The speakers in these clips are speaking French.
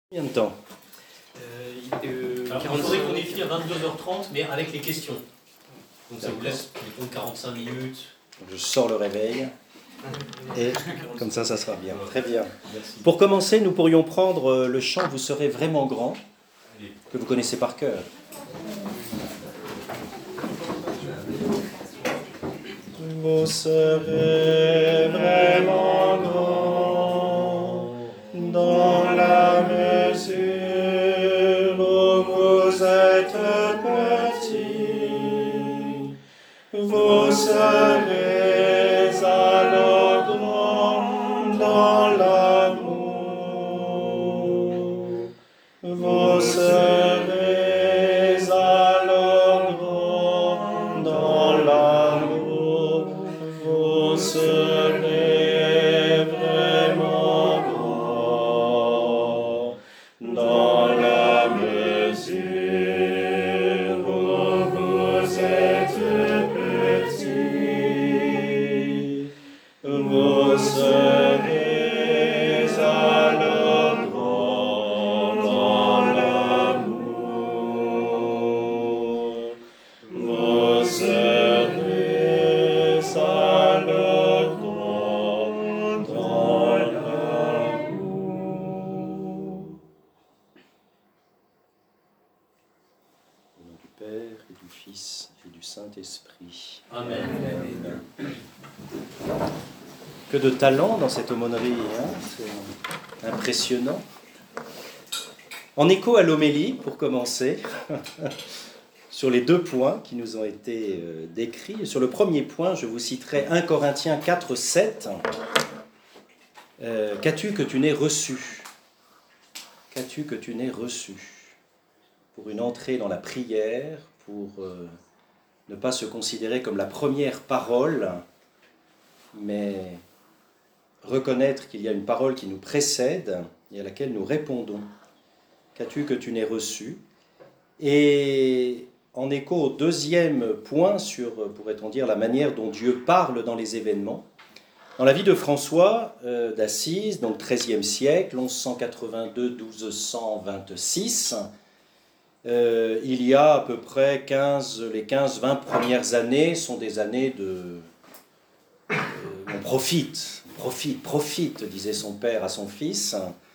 Combien de temps? Alors, il faudrait qu'on ait fini à 22h30, mais avec les questions. Donc ça vous laisse, mettons, 45 minutes. Je sors le réveil. Et comme ça sera bien. Très bien. Merci. Pour commencer, nous pourrions prendre le chant « Vous serez vraiment grand », Allez. que vous connaissez par cœur. Vous serez vraiment grand dans la mesure où vous êtes petit. Vous serez alors grand dans l'amour. Vous serez alors grand dans l'amour. Vous serez vraiment grand dans la mesure où vous êtes petit. Vous serez alors grand dans l'amour. Vous serez alors grand dans l'amour. Au nom du Père et du Fils et du Saint-Esprit. Amen. Amen. Que de talent dans cette aumônerie, hein, c'est impressionnant. En écho à l'homélie, pour commencer, sur les deux points qui nous ont été décrits. Sur le premier point, je vous citerai 1 Corinthiens 4, 7. Qu'as-tu que tu n'aies reçu? Qu'as-tu que tu n'aies reçu? Pour une entrée dans la prière, pour ne pas se considérer comme la première parole, mais reconnaître qu'il y a une parole qui nous précède et à laquelle nous répondons. Qu'as-tu que tu n'aies reçu? Et en écho au deuxième point sur, pourrait-on dire, la manière dont Dieu parle dans les événements, dans la vie de François d'Assise, donc XIIIe siècle, 1182-1226, il y a à peu près les 15-20 premières années sont des années de... on profite, disait son père à son fils.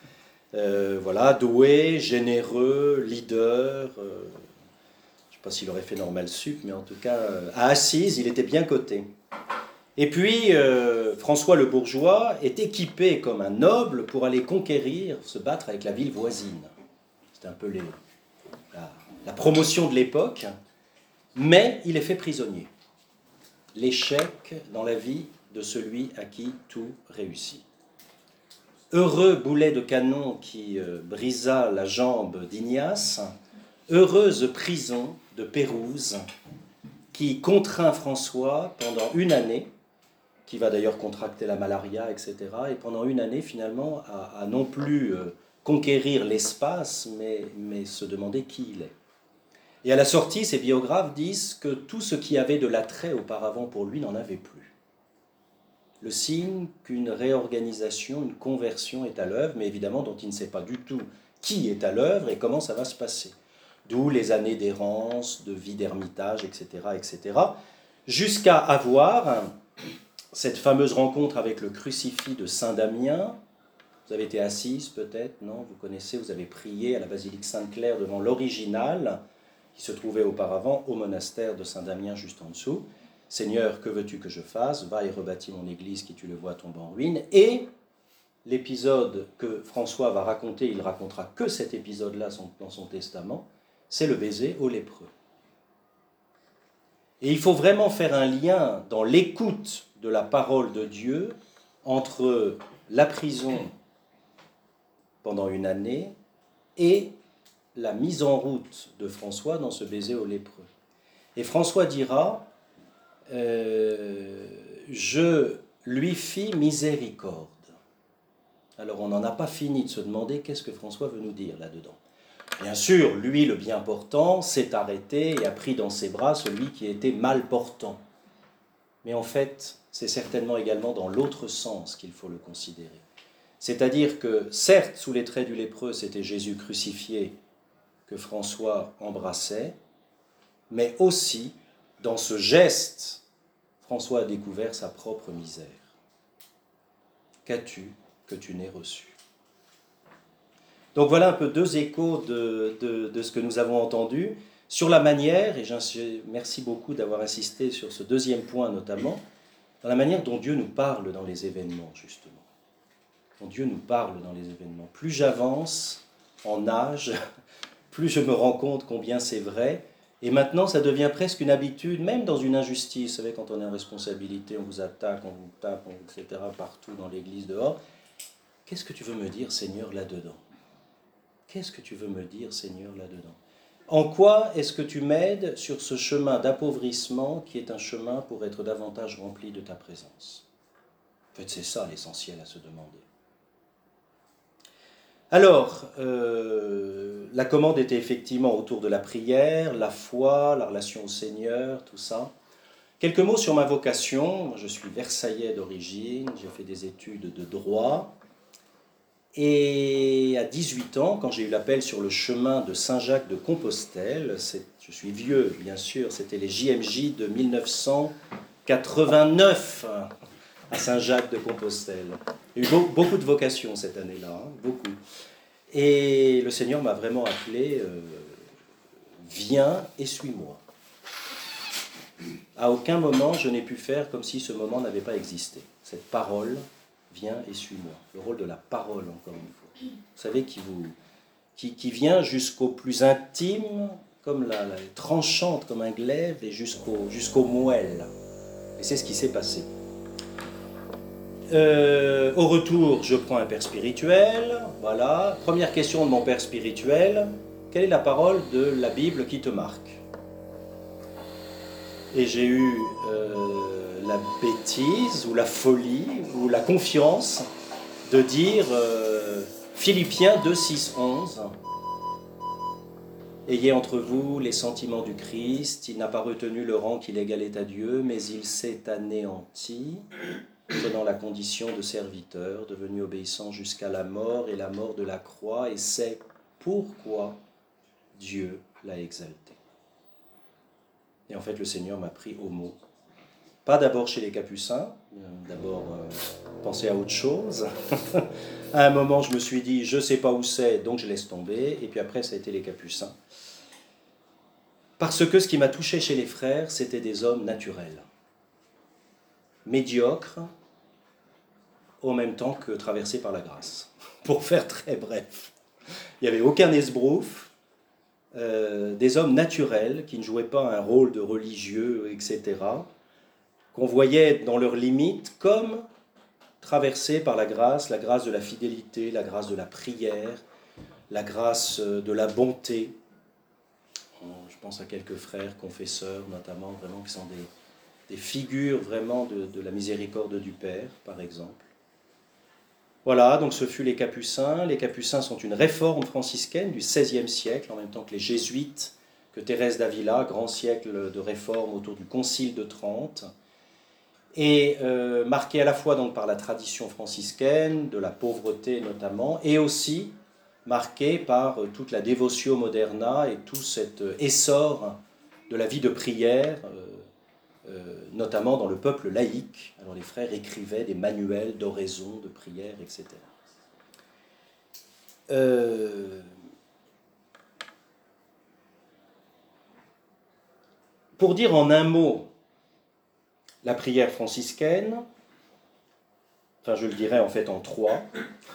Voilà, doué, généreux, leader. Je ne sais pas s'il aurait fait normal sup, mais en tout cas, à Assise, il était bien coté. Et puis, François le bourgeois est équipé comme un noble pour aller conquérir, se battre avec la ville voisine. C'était un peu la promotion de l'époque, mais il est fait prisonnier. L'échec dans la vie de celui à qui tout réussit. Heureux boulet de canon qui brisa la jambe d'Ignace, heureuse prison de Pérouse qui contraint François pendant une année, qui va d'ailleurs contracter la malaria, etc., et pendant une année finalement à non plus conquérir l'espace, mais se demander qui il est. Et à la sortie, ses biographes disent que tout ce qui avait de l'attrait auparavant pour lui n'en avait plus. Le signe qu'une réorganisation, une conversion est à l'œuvre, mais évidemment dont il ne sait pas du tout qui est à l'œuvre et comment ça va se passer. D'où les années d'errance, de vie d'ermitage, etc., etc., jusqu'à avoir cette fameuse rencontre avec le crucifix de Saint-Damien. Vous avez été assise peut-être, non? Vous connaissez, vous avez prié à la basilique Sainte-Claire devant l'original, qui se trouvait auparavant au monastère de Saint-Damien juste en dessous. « Seigneur, que veux-tu que je fasse? Va et rebâtis mon église qui, tu le vois, tombe en ruine. » Et l'épisode que François va raconter, il racontera que cet épisode-là dans son testament, c'est le baiser au lépreux. Et il faut vraiment faire un lien dans l'écoute de la parole de Dieu entre la prison pendant une année et la mise en route de François dans ce baiser au lépreux. Et François dira « Je lui fis miséricorde ». Alors on n'en a pas fini de se demander qu'est-ce que François veut nous dire là-dedans. Bien sûr, lui, le bien portant, s'est arrêté et a pris dans ses bras celui qui était mal portant. Mais en fait, c'est certainement également dans l'autre sens qu'il faut le considérer. C'est-à-dire que, certes, sous les traits du lépreux, c'était Jésus crucifié que François embrassait, mais aussi, dans ce geste, François a découvert sa propre misère. Qu'as-tu que tu n'aies reçu? Donc voilà un peu deux échos de ce que nous avons entendu. Sur la manière, et merci beaucoup d'avoir insisté sur ce deuxième point notamment, dans la manière dont Dieu nous parle dans les événements, justement. Dont Dieu nous parle dans les événements. Plus j'avance en âge, plus je me rends compte combien c'est vrai. Et maintenant, ça devient presque une habitude, même dans une injustice. Vous savez, quand on est en responsabilité, on vous attaque, on vous tape, etc., partout dans l'église, dehors. Qu'est-ce que tu veux me dire, Seigneur, là-dedans? Qu'est-ce que tu veux me dire, Seigneur, là-dedans? En quoi est-ce que tu m'aides sur ce chemin d'appauvrissement qui est un chemin pour être davantage rempli de ta présence? En fait, c'est ça l'essentiel à se demander. Alors, la commande était effectivement autour de la prière, la foi, la relation au Seigneur, tout ça. Quelques mots sur ma vocation. Moi, je suis versaillais d'origine, j'ai fait des études de droit. Et à 18 ans, quand j'ai eu l'appel sur le chemin de Saint-Jacques de Compostelle, je suis vieux bien sûr, c'était les JMJ de 1989 à Saint-Jacques de Compostelle. Il y a eu beaucoup de vocations cette année-là, beaucoup. Et le Seigneur m'a vraiment appelé, viens et suis-moi. À aucun moment je n'ai pu faire comme si ce moment n'avait pas existé. Cette parole, viens et suis-moi. Le rôle de la parole, encore une fois. Vous savez, qui vient jusqu'au plus intime, comme la tranchante, comme un glaive, et jusqu'au moelle. Et c'est ce qui s'est passé. Au retour, je prends un père spirituel. Voilà. Première question de mon père spirituel. Quelle est la parole de la Bible qui te marque? Et j'ai eu la bêtise, ou la folie, ou la confiance de dire Philippiens 2, 6, 11. Ayez entre vous les sentiments du Christ, il n'a pas retenu le rang qu'il égalait à Dieu, mais il s'est anéanti, prenant la condition de serviteur, devenu obéissant jusqu'à la mort et la mort de la croix, et c'est pourquoi Dieu l'a exalté. Et en fait, le Seigneur m'a pris au mot. Pas d'abord chez les Capucins, d'abord penser à autre chose. À un moment, je me suis dit, je ne sais pas où c'est, donc je laisse tomber. Et puis après, ça a été les Capucins. Parce que ce qui m'a touché chez les frères, c'était des hommes naturels. Médiocres, en même temps que traversés par la grâce. Pour faire très bref. Il n'y avait aucun esbrouf. Des hommes naturels qui ne jouaient pas un rôle de religieux, etc., qu'on voyait dans leurs limites comme traversés par la grâce de la fidélité, la grâce de la prière, la grâce de la bonté. Je pense à quelques frères, confesseurs notamment, vraiment, qui sont des figures vraiment de la miséricorde du Père, par exemple. Voilà, donc ce fut les Capucins. Les Capucins sont une réforme franciscaine du XVIe siècle, en même temps que les Jésuites, que Thérèse d'Avila, grand siècle de réforme autour du Concile de Trente, et marqué à la fois donc par la tradition franciscaine, de la pauvreté notamment, et aussi marqué par toute la dévotio moderna et tout cet essor de la vie de prière, notamment dans le peuple laïque. Alors les frères écrivaient des manuels d'oraison, de prière, etc. Pour dire en un mot la prière franciscaine, enfin je le dirais en fait en trois: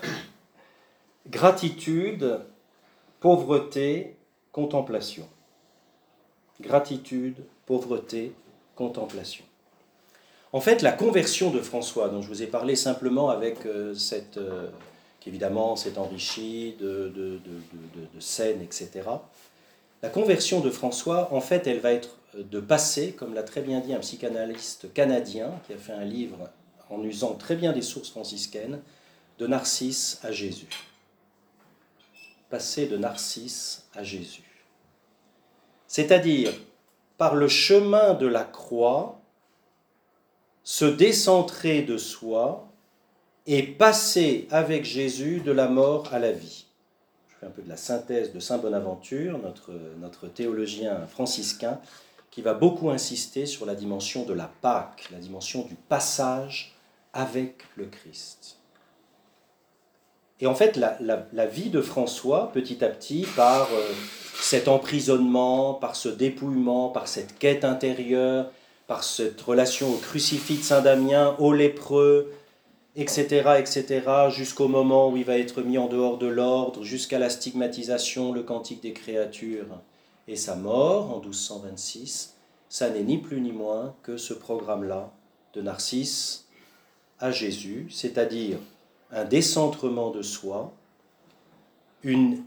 gratitude, pauvreté, contemplation. Gratitude, pauvreté, contemplation. En fait, la conversion de François, dont je vous ai parlé simplement avec qui évidemment s'est enrichie de scènes, etc. La conversion de François, en fait, elle va être de passer, comme l'a très bien dit un psychanalyste canadien, qui a fait un livre en usant très bien des sources franciscaines, de Narcisse à Jésus. Passer de Narcisse à Jésus. C'est-à-dire, par le chemin de la croix, se décentrer de soi et passer avec Jésus de la mort à la vie. Je fais un peu de la synthèse de Saint Bonaventure, notre théologien franciscain, qui va beaucoup insister sur la dimension de la Pâque, la dimension du passage avec le Christ. Et en fait, la vie de François, petit à petit, par cet emprisonnement, par ce dépouillement, par cette quête intérieure, par cette relation au crucifix de Saint-Damien, aux lépreux, etc., jusqu'au moment où il va être mis en dehors de l'ordre, jusqu'à la stigmatisation, le Cantique des créatures et sa mort en 1226, ça n'est ni plus ni moins que ce programme-là de Narcisse à Jésus, c'est-à-dire un décentrement de soi, une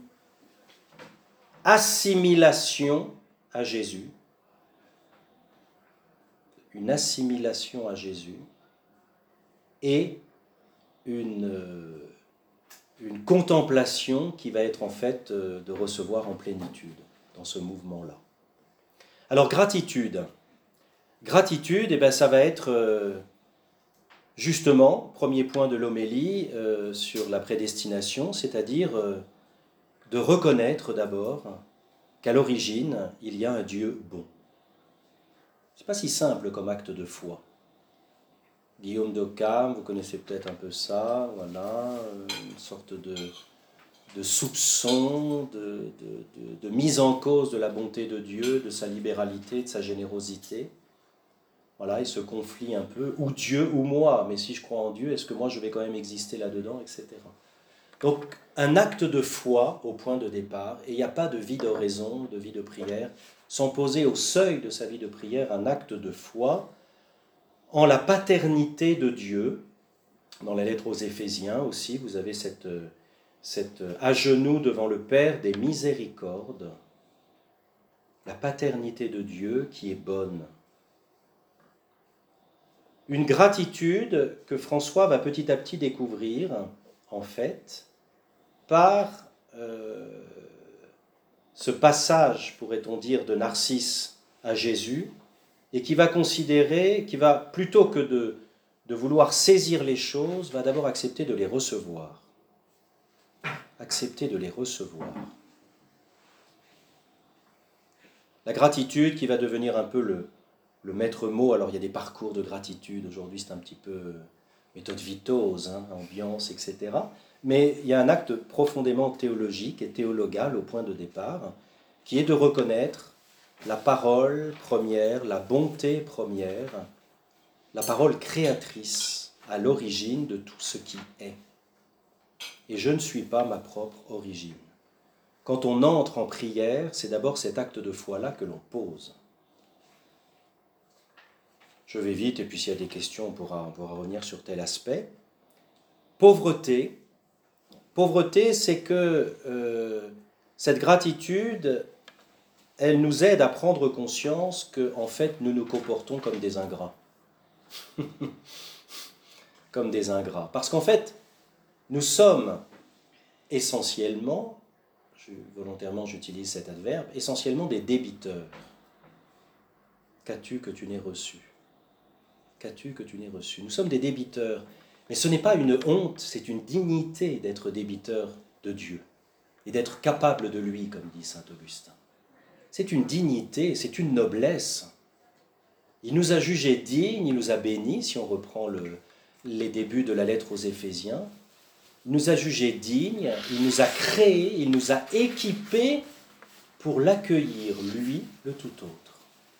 assimilation à Jésus, et une contemplation qui va être en fait de recevoir en plénitude dans ce mouvement-là. Alors gratitude, ça va être justement, premier point de l'homélie sur la prédestination, c'est-à-dire de reconnaître d'abord qu'à l'origine, il y a un Dieu bon. Ce n'est pas si simple comme acte de foi. Guillaume d'Occam, vous connaissez peut-être un peu ça, voilà, une sorte de soupçon, de mise en cause de la bonté de Dieu, de sa libéralité, de sa générosité. Voilà, il se conflit un peu, ou Dieu ou moi, mais si je crois en Dieu, est-ce que moi je vais quand même exister là-dedans, etc. Donc un acte de foi au point de départ, et il n'y a pas de vie d'oraison, de vie de prière, sans poser au seuil de sa vie de prière un acte de foi en la paternité de Dieu. Dans la lettre aux Éphésiens aussi, vous avez cette à genoux devant le Père des miséricordes, la paternité de Dieu qui est bonne. Une gratitude que François va petit à petit découvrir, en fait, par ce passage, pourrait-on dire, de Narcisse à Jésus, et qui va considérer, qui va, plutôt que de vouloir saisir les choses, va d'abord accepter de les recevoir. Accepter de les recevoir. La gratitude qui va devenir un peu le maître mot. Alors il y a des parcours de gratitude, aujourd'hui c'est un petit peu méthode Vitose, ambiance, etc. Mais il y a un acte profondément théologique et théologal au point de départ, qui est de reconnaître la parole première, la bonté première, la parole créatrice à l'origine de tout ce qui est. Et je ne suis pas ma propre origine. Quand on entre en prière, c'est d'abord cet acte de foi-là que l'on pose. Je vais vite, et puis s'il y a des questions, on pourra revenir sur tel aspect. Pauvreté, c'est que cette gratitude, elle nous aide à prendre conscience que, en fait, nous nous comportons comme des ingrats. Comme des ingrats. Parce qu'en fait, nous sommes essentiellement, volontairement j'utilise cet adverbe, essentiellement des débiteurs. Qu'as-tu que tu n'aies reçu ? Qu'as-tu que tu n'aies reçu ? Nous sommes des débiteurs. Mais ce n'est pas une honte, c'est une dignité d'être débiteur de Dieu et d'être capable de lui, comme dit saint Augustin. C'est une dignité, c'est une noblesse. Il nous a jugés dignes, il nous a bénis, si on reprend les débuts de la lettre aux Éphésiens. Il nous a jugés dignes, il nous a créés, il nous a équipés pour l'accueillir, lui, le tout autre.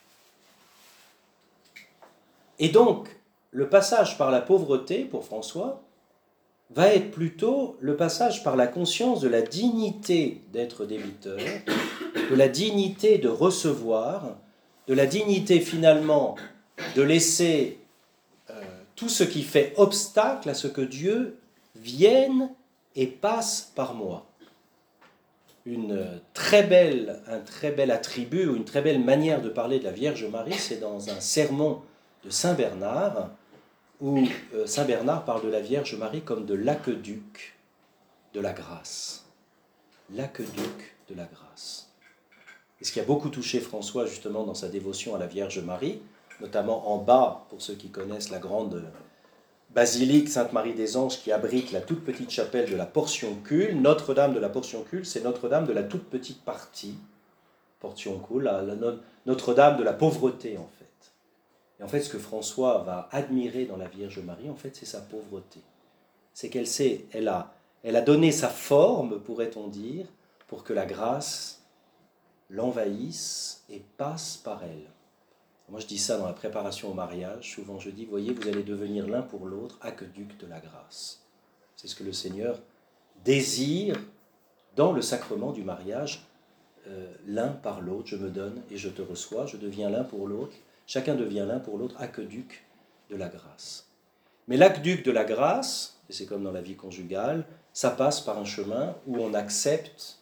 Et donc, le passage par la pauvreté, pour François, va être plutôt le passage par la conscience de la dignité d'être débiteur, de la dignité de recevoir, de la dignité finalement de laisser tout ce qui fait obstacle à ce que Dieu vienne et passe par moi. Un très bel attribut ou une très belle manière de parler de la Vierge Marie, c'est dans un sermon de Saint Bernard, où Saint Bernard parle de la Vierge Marie comme de l'aqueduc de la grâce. L'aqueduc de la grâce. Et ce qui a beaucoup touché François justement dans sa dévotion à la Vierge Marie, notamment en bas, pour ceux qui connaissent la grande basilique Sainte-Marie-des-Anges qui abrite la toute petite chapelle de la Portioncule. Notre-Dame de la Portioncule, c'est Notre-Dame de la toute petite partie, Portioncule, Notre-Dame de la pauvreté en fait. Et en fait, ce que François va admirer dans la Vierge Marie, en fait, c'est sa pauvreté. C'est elle a donné sa forme, pourrait-on dire, pour que la grâce l'envahisse et passe par elle. Moi, je dis ça dans la préparation au mariage. Souvent, je dis, voyez, vous allez devenir l'un pour l'autre aqueduc de la grâce. C'est ce que le Seigneur désire dans le sacrement du mariage. L'un par l'autre, je me donne et je te reçois. Je deviens l'un pour l'autre. Chacun devient l'un pour l'autre aqueduc de la grâce. Mais l'aqueduc de la grâce, et c'est comme dans la vie conjugale, ça passe par un chemin où on accepte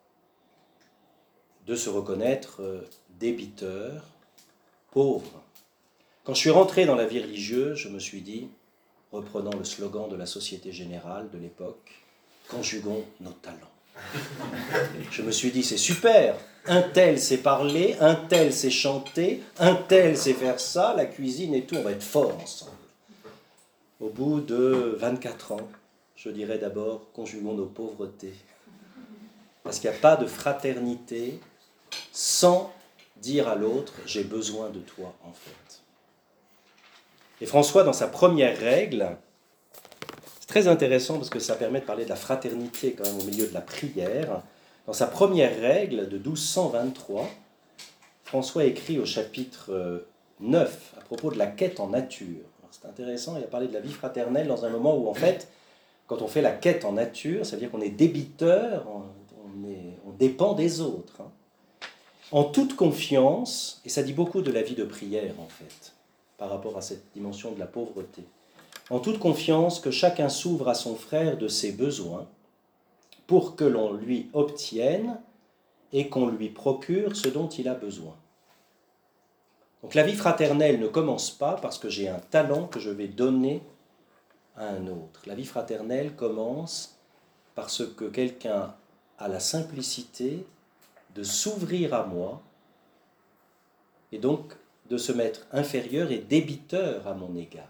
de se reconnaître débiteur, pauvre. Quand je suis rentré dans la vie religieuse, je me suis dit, reprenant le slogan de la Société Générale de l'époque, conjuguons nos talents. Je me suis dit, c'est super, un tel sait parler, un tel sait chanter, un tel sait faire ça, la cuisine et tout, on va être forts ensemble. Au bout de 24 ans, je dirais d'abord, conjuguons nos pauvretés. Parce qu'il n'y a pas de fraternité sans dire à l'autre, j'ai besoin de toi en fait. Et François, dans sa première règle, c'est très intéressant parce que ça permet de parler de la fraternité quand même au milieu de la prière. Dans sa première règle de 1223, François écrit au chapitre 9 à propos de la quête en nature. Alors, c'est intéressant, il a parlé de la vie fraternelle dans un moment où en fait, quand on fait la quête en nature, ça veut dire qu'on est débiteur, on dépend des autres. En toute confiance, et ça dit beaucoup de la vie de prière en fait, par rapport à cette dimension de la pauvreté, en toute confiance que chacun s'ouvre à son frère de ses besoins pour que l'on lui obtienne et qu'on lui procure ce dont il a besoin. Donc la vie fraternelle ne commence pas parce que j'ai un talent que je vais donner à un autre. La vie fraternelle commence parce que quelqu'un a la simplicité de s'ouvrir à moi et donc de se mettre inférieur et débiteur à mon égard.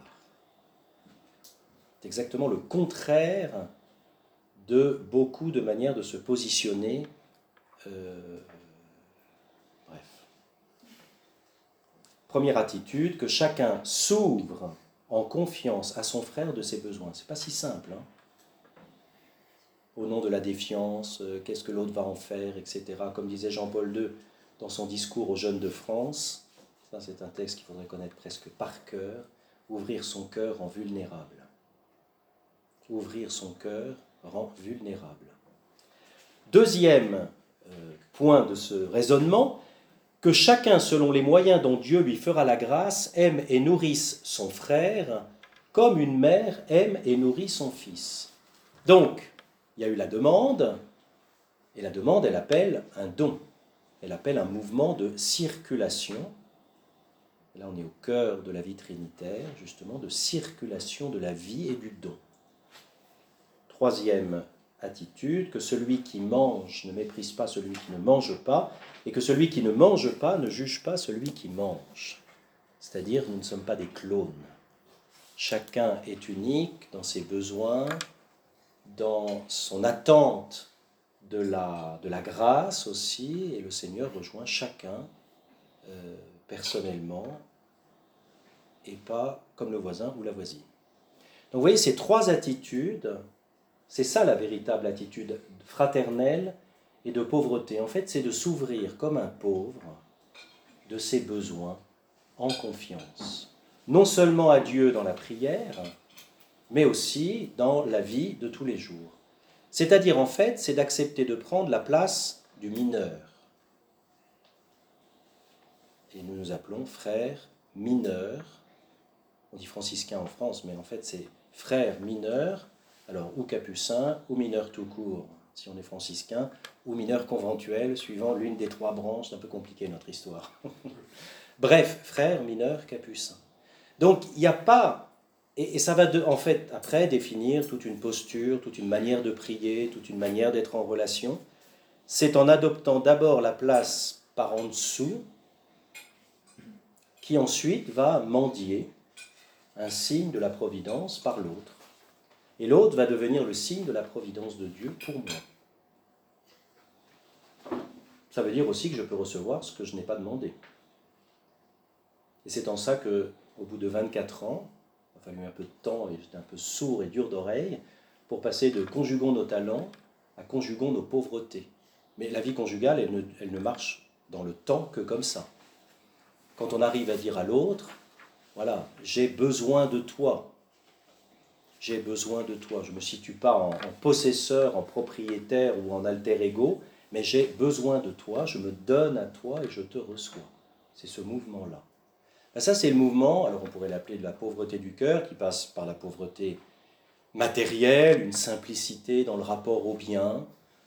C'est exactement le contraire de beaucoup de manières de se positionner. Bref. Première attitude, que chacun s'ouvre en confiance à son frère de ses besoins. C'est pas si simple, hein. Au nom de la défiance, qu'est-ce que l'autre va en faire, etc. Comme disait Jean-Paul II dans son discours aux jeunes de France, ça c'est un texte qu'il faudrait connaître presque par cœur, ouvrir son cœur rend vulnérable. Ouvrir son cœur rend vulnérable. Deuxième point de ce raisonnement, que chacun, selon les moyens dont Dieu lui fera la grâce, aime et nourrisse son frère, comme une mère aime et nourrit son fils. Donc, il y a eu la demande, et la demande, elle appelle un don. Elle appelle un mouvement de circulation. Et là, on est au cœur de la vie trinitaire, justement, de circulation de la vie et du don. Troisième attitude, que celui qui mange ne méprise pas celui qui ne mange pas, et que celui qui ne mange pas ne juge pas celui qui mange. C'est-à-dire, nous ne sommes pas des clones. Chacun est unique dans ses besoins, dans son attente de la grâce aussi, et le Seigneur rejoint chacun personnellement, et pas comme le voisin ou la voisine. Donc vous voyez, ces trois attitudes, c'est ça la véritable attitude fraternelle et de pauvreté. En fait, c'est de s'ouvrir comme un pauvre de ses besoins en confiance. Non seulement à Dieu dans la prière, mais aussi dans la vie de tous les jours. C'est-à-dire, en fait, c'est d'accepter de prendre la place du mineur. Et nous nous appelons frères mineurs. On dit franciscain en France, mais en fait, c'est frères mineurs. Alors, ou capucin, ou mineur tout court, si on est franciscain, ou mineur conventuel, suivant l'une des trois branches. C'est un peu compliqué notre histoire. Bref, frères, mineurs, capucins. Donc, il n'y a pas... Et ça va en fait, après, définir toute une posture, toute une manière de prier, toute une manière d'être en relation. C'est en adoptant d'abord la place par en dessous, qui ensuite va mendier, un signe de la providence par l'autre. Et l'autre va devenir le signe de la providence de Dieu pour moi. Ça veut dire aussi que je peux recevoir ce que je n'ai pas demandé. Et c'est en ça qu'au bout de 24 ans, il a fallu un peu de temps et j'étais un peu sourd et dur d'oreille pour passer de conjuguons nos talents à conjuguons nos pauvretés. Mais la vie conjugale, elle ne marche dans le temps que comme ça. Quand on arrive à dire à l'autre, voilà, j'ai besoin de toi. J'ai besoin de toi. Je ne me situe pas en possesseur, en propriétaire ou en alter ego, mais j'ai besoin de toi, je me donne à toi et je te reçois. C'est ce mouvement-là. Ça, c'est le mouvement, alors on pourrait l'appeler de la pauvreté du cœur, qui passe par la pauvreté matérielle, une simplicité dans le rapport au bien,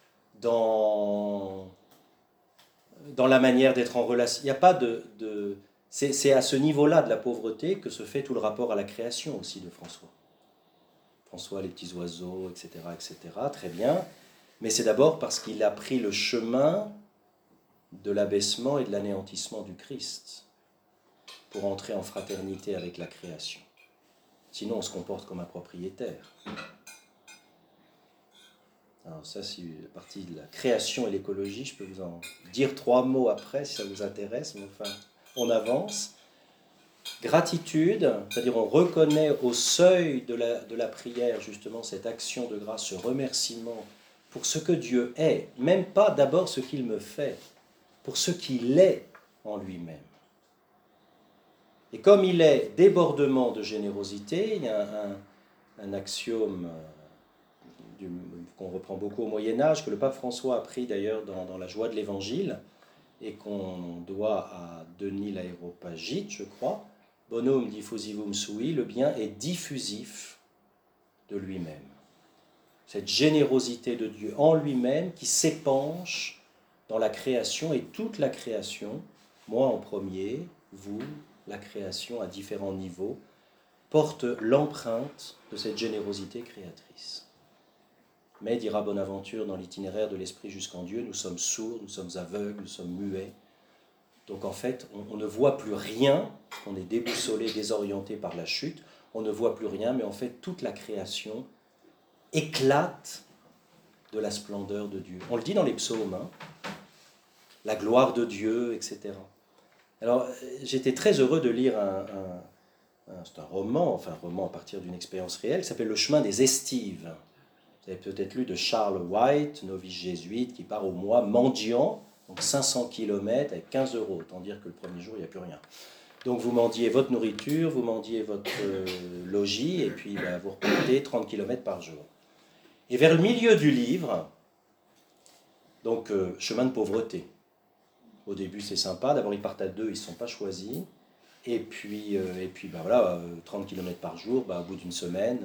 dans la manière d'être en relation. Il n'y a pas c'est à ce niveau-là de la pauvreté que se fait tout le rapport à la création aussi de François. François, les petits oiseaux, etc., très bien. Mais c'est d'abord parce qu'il a pris le chemin de l'abaissement et de l'anéantissement du Christ pour entrer en fraternité avec la création. Sinon, on se comporte comme un propriétaire. Alors ça, c'est la partie de la création et l'écologie. Je peux vous en dire 3 mots après, si ça vous intéresse. Mais enfin, on avance. Gratitude, c'est-à-dire on reconnaît au seuil de la prière, justement, cette action de grâce, ce remerciement pour ce que Dieu est, même pas d'abord ce qu'il me fait, pour ce qu'il est en lui-même. Et comme il est débordement de générosité, il y a un axiome qu'on reprend beaucoup au Moyen-Âge, que le pape François a pris d'ailleurs dans la joie de l'Évangile, et qu'on doit à Denis l'Aréopagite, je crois. Bonum diffusivum sui, le bien est diffusif de lui-même. Cette générosité de Dieu en lui-même qui s'épanche dans la création, et toute la création, moi en premier, vous, la création à différents niveaux, porte l'empreinte de cette générosité créatrice. Mais, dira Bonaventure dans l'itinéraire de l'Esprit jusqu'en Dieu, nous sommes sourds, nous sommes aveugles, nous sommes muets. Donc en fait, on ne voit plus rien, on est déboussolé, désorienté par la chute, on ne voit plus rien, mais en fait, toute la création éclate de la splendeur de Dieu. On le dit dans les psaumes, hein, la gloire de Dieu, etc. Alors, j'étais très heureux de lire c'est un roman à partir d'une expérience réelle, qui s'appelle Le chemin des estives. Vous avez peut-être lu de Charles White, novice jésuite, qui part au mois mendiant, donc 500 km avec 15 €. Autant dire que le premier jour, il n'y a plus rien. Donc vous mendiez votre nourriture, vous mendiez votre logis, et puis vous repartez 30 km par jour. Et vers le milieu du livre, donc chemin de pauvreté. Au début, c'est sympa. D'abord, ils partent à 2, ils ne sont pas choisis. Et puis 30 km par jour, au bout d'une semaine,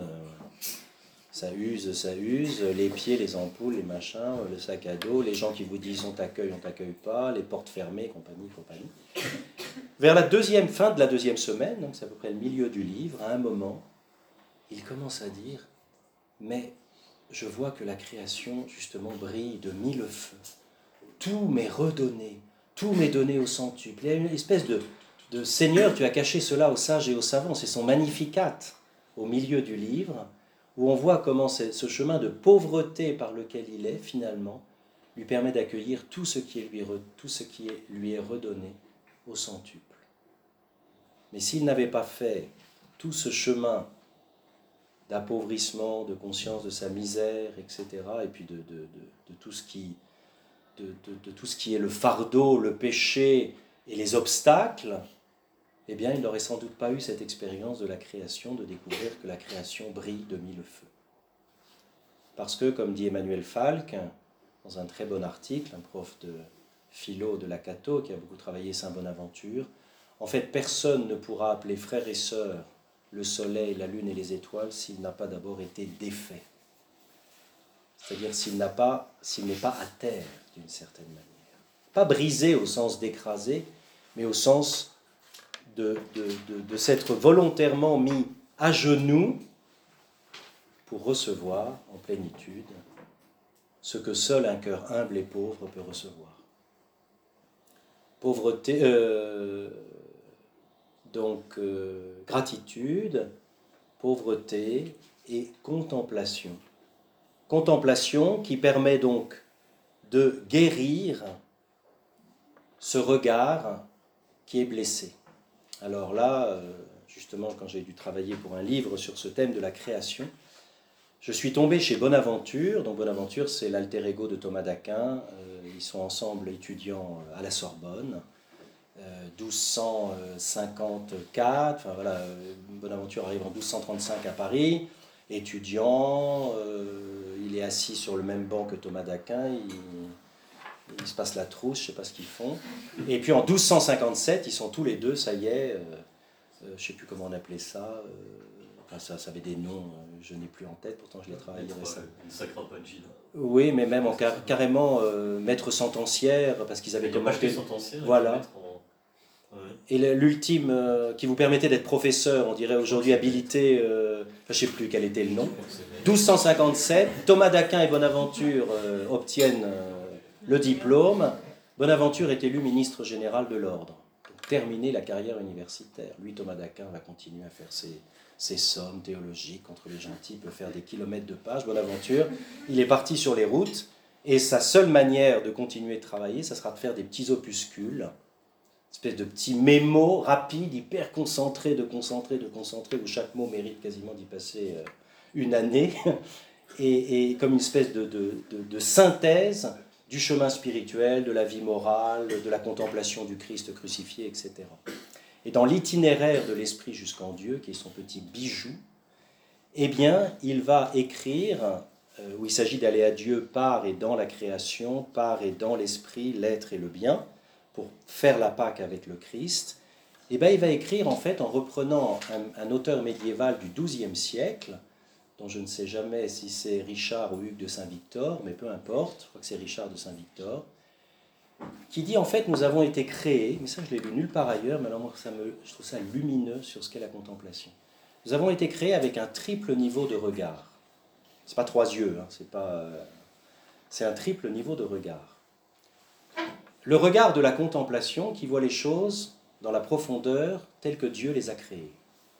ça use, les pieds, les ampoules, les machins, le sac à dos, les gens qui vous disent on t'accueille pas, les portes fermées, compagnie. Vers la fin de la 2e semaine, donc c'est à peu près le milieu du livre, à un moment, il commence à dire « Mais je vois que la création, justement, brille de 1000 feux. Tout m'est redonné, tout m'est donné au centuple. » Il y a une espèce de Seigneur, tu as caché cela aux sages et aux savants. C'est son Magnificat au milieu du livre, où on voit comment ce chemin de pauvreté par lequel il est, finalement, lui permet d'accueillir tout ce qui lui est redonné au centuple. Mais s'il n'avait pas fait tout ce chemin d'appauvrissement, de conscience de sa misère, etc., et puis de tout ce qui est le fardeau, le péché et les obstacles, eh bien, il n'aurait sans doute pas eu cette expérience de la création, de découvrir que la création brille de 1000 feux. Parce que, comme dit Emmanuel Falck, dans un très bon article, un prof de philo de la Cato, qui a beaucoup travaillé Saint Bonaventure, en fait, personne ne pourra appeler frères et sœurs le soleil, la lune et les étoiles s'il n'a pas d'abord été défait. C'est-à-dire s'il n'est pas à terre, d'une certaine manière. Pas brisé au sens d'écrasé, mais au sens de s'être volontairement mis à genoux pour recevoir en plénitude ce que seul un cœur humble et pauvre peut recevoir. Gratitude, pauvreté et contemplation. Contemplation qui permet donc de guérir ce regard qui est blessé. Alors là, justement, quand j'ai dû travailler pour un livre sur ce thème de la création, je suis tombé chez Bonaventure. Donc Bonaventure, c'est l'alter ego de Thomas d'Aquin. Ils sont ensemble étudiants à la Sorbonne. 1254, enfin voilà, Bonaventure arrive en 1235 à Paris, étudiant, il est assis sur le même banc que Thomas d'Aquin, il se passe la trousse, je ne sais pas ce qu'ils font. Et puis en 1257, ils sont tous les deux, ça y est, je ne sais plus comment on appelait ça, ça avait des noms, je n'ai plus en tête, pourtant je l'ai travaillé récemment. Une sacra pagina. Oui, mais même carrément maître sentenciaire, parce qu'ils avaient commencé. Voilà. Et l'ultime, qui vous permettait d'être professeur, on dirait aujourd'hui habilité, je ne sais plus quel était le nom. 1257, Thomas d'Aquin et Bonaventure obtiennent le diplôme. Bonaventure est élu ministre général de l'ordre, pour terminer la carrière universitaire. Lui, Thomas d'Aquin, va continuer à faire ses sommes théologiques contre les gentils, il peut faire des kilomètres de pages. Bonaventure, il est parti sur les routes, et sa seule manière de continuer de travailler, ça sera de faire des petits opuscules, espèce de petits mémos rapides, hyper concentrés, où chaque mot mérite quasiment d'y passer une année, et comme une espèce de synthèse du chemin spirituel, de la vie morale, de la contemplation du Christ crucifié, etc. Et dans l'itinéraire de l'esprit jusqu'en Dieu, qui est son petit bijou, eh bien, il va écrire, où il s'agit d'aller à Dieu par et dans la création, par et dans l'esprit, l'être et le bien, pour faire la Pâque avec le Christ, eh bien, il va écrire en fait en reprenant un auteur médiéval du XIIe siècle, dont je ne sais jamais si c'est Richard ou Hugues de Saint-Victor, mais peu importe, je crois que c'est Richard de Saint-Victor, qui dit en fait nous avons été créés, mais ça je l'ai lu nulle part ailleurs, mais alors moi, je trouve ça lumineux sur ce qu'est la contemplation. Nous avons été créés avec un triple niveau de regard. C'est pas 3 yeux, hein, c'est un triple niveau de regard. Le regard de la contemplation qui voit les choses dans la profondeur telle que Dieu les a créées.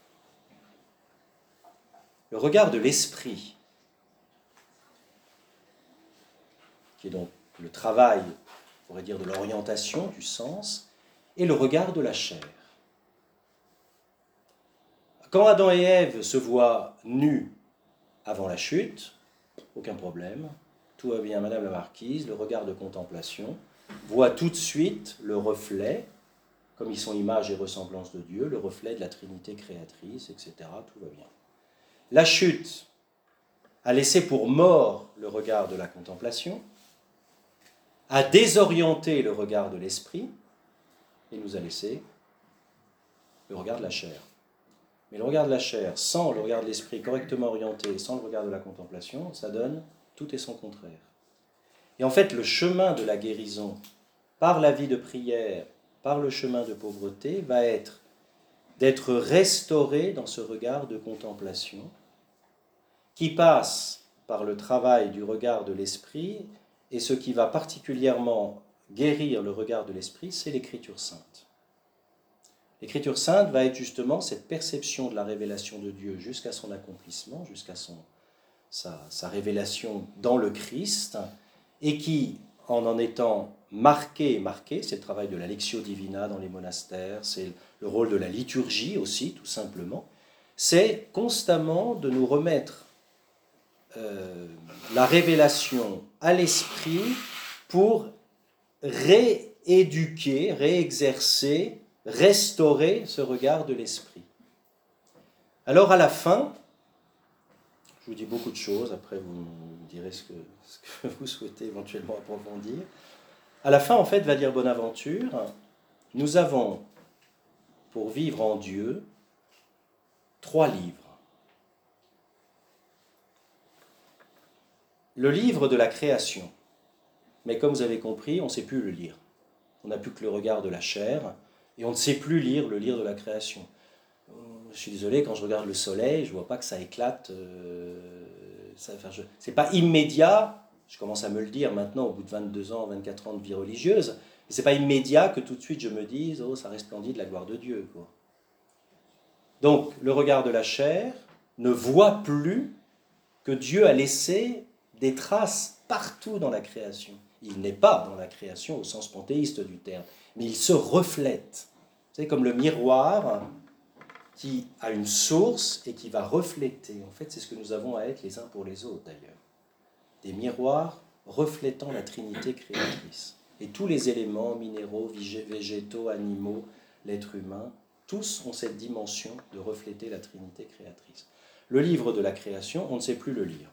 Le regard de l'esprit, qui est donc le travail, on pourrait dire, de l'orientation, du sens, et le regard de la chair. Quand Adam et Ève se voient nus avant la chute, aucun problème, tout va bien, Madame la Marquise, le regard de contemplation, voit tout de suite le reflet, comme ils sont image et ressemblance de Dieu, le reflet de la Trinité créatrice, etc., tout va bien. La chute a laissé pour mort le regard de la contemplation, a désorienté le regard de l'esprit, et nous a laissé le regard de la chair. Mais le regard de la chair, sans le regard de l'esprit correctement orienté, sans le regard de la contemplation, ça donne tout et son contraire. Et en fait, le chemin de la guérison, par la vie de prière, par le chemin de pauvreté, va être d'être restauré dans ce regard de contemplation, qui passe par le travail du regard de l'esprit, et ce qui va particulièrement guérir le regard de l'esprit, c'est l'Écriture sainte. L'Écriture sainte va être justement cette perception de la révélation de Dieu jusqu'à son accomplissement, jusqu'à sa révélation dans le Christ, et qui, en étant marqué, c'est le travail de la Lectio Divina dans les monastères, c'est le rôle de la liturgie aussi, tout simplement, c'est constamment de nous remettre la révélation à l'esprit pour rééduquer, réexercer, restaurer ce regard de l'esprit. Alors à la fin, je vous dis beaucoup de choses, après vous me direz ce que vous souhaitez éventuellement approfondir. À la fin, en fait, va dire Bonaventure, nous avons, pour vivre en Dieu, 3 livres. Le livre de la création. Mais comme vous avez compris, on ne sait plus le lire. On n'a plus que le regard de la chair, et on ne sait plus lire le livre de la création. Je suis désolé, quand je regarde le soleil, je ne vois pas que ça éclate. C'est pas immédiat, je commence à me le dire maintenant, au bout de 22 ans, 24 ans de vie religieuse, mais ce n'est pas immédiat que tout de suite je me dise « Oh, ça resplendit de la gloire de Dieu ». Donc, le regard de la chair, ne voit plus que Dieu a laissé des traces partout dans la création. Il n'est pas dans la création au sens panthéiste du terme, mais il se reflète. C'est comme le miroir qui a une source et qui va refléter. En fait, c'est ce que nous avons à être les uns pour les autres d'ailleurs. Des miroirs reflétant la Trinité créatrice. Et tous les éléments, minéraux, végétaux, animaux, l'être humain, tous ont cette dimension de refléter la Trinité créatrice. Le livre de la création, on ne sait plus le lire.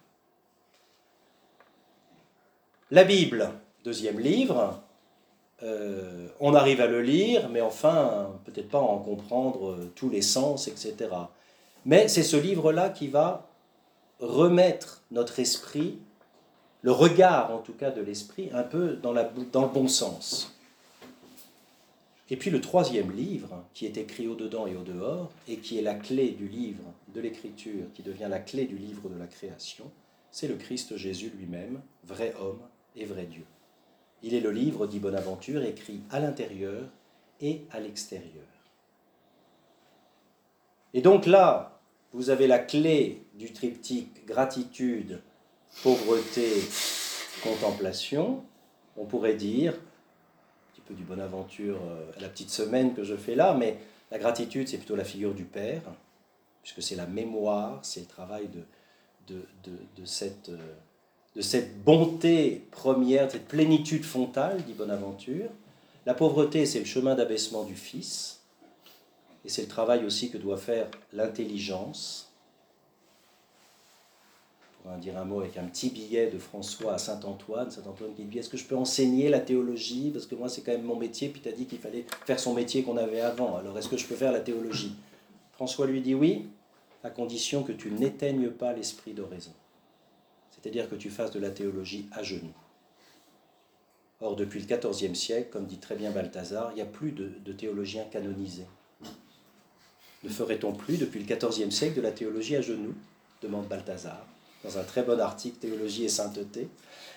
La Bible, deuxième livre, on arrive à le lire, mais enfin, peut-être pas en comprendre tous les sens, etc. Mais c'est ce livre-là qui va remettre notre esprit, le regard en tout cas de l'esprit, un peu dans le bon sens. Et puis le troisième livre, qui est écrit au-dedans et au-dehors, et qui est la clé du livre de l'écriture, qui devient la clé du livre de la création, c'est le Christ Jésus lui-même, vrai homme et vrai Dieu. Il est le livre, dit Bonaventure, écrit à l'intérieur et à l'extérieur. Et donc là, vous avez la clé du triptyque gratitude, pauvreté, contemplation. On pourrait dire, un petit peu du Bonaventure à la petite semaine que je fais là, mais la gratitude, c'est plutôt la figure du Père, puisque c'est la mémoire, c'est le travail de cette bonté première, de cette plénitude fontale, dit Bonaventure. La pauvreté, c'est le chemin d'abaissement du Fils, et c'est le travail aussi que doit faire l'intelligence. On va dire un mot avec un petit billet de François à Saint-Antoine. Saint-Antoine qui dit, est-ce que je peux enseigner la théologie? Parce que moi, c'est quand même mon métier, puis tu as dit qu'il fallait faire son métier qu'on avait avant. Alors, est-ce que je peux faire la théologie? François lui dit oui, à condition que tu n'éteignes pas l'esprit d'oraison. C'est-à-dire que tu fasses de la théologie à genoux. Or, depuis le XIVe siècle, comme dit très bien Balthazar, il n'y a plus de théologiens canonisés. Ne ferait-on plus, depuis le XIVe siècle, de la théologie à genoux? Demande Balthazar, dans un très bon article, Théologie et sainteté.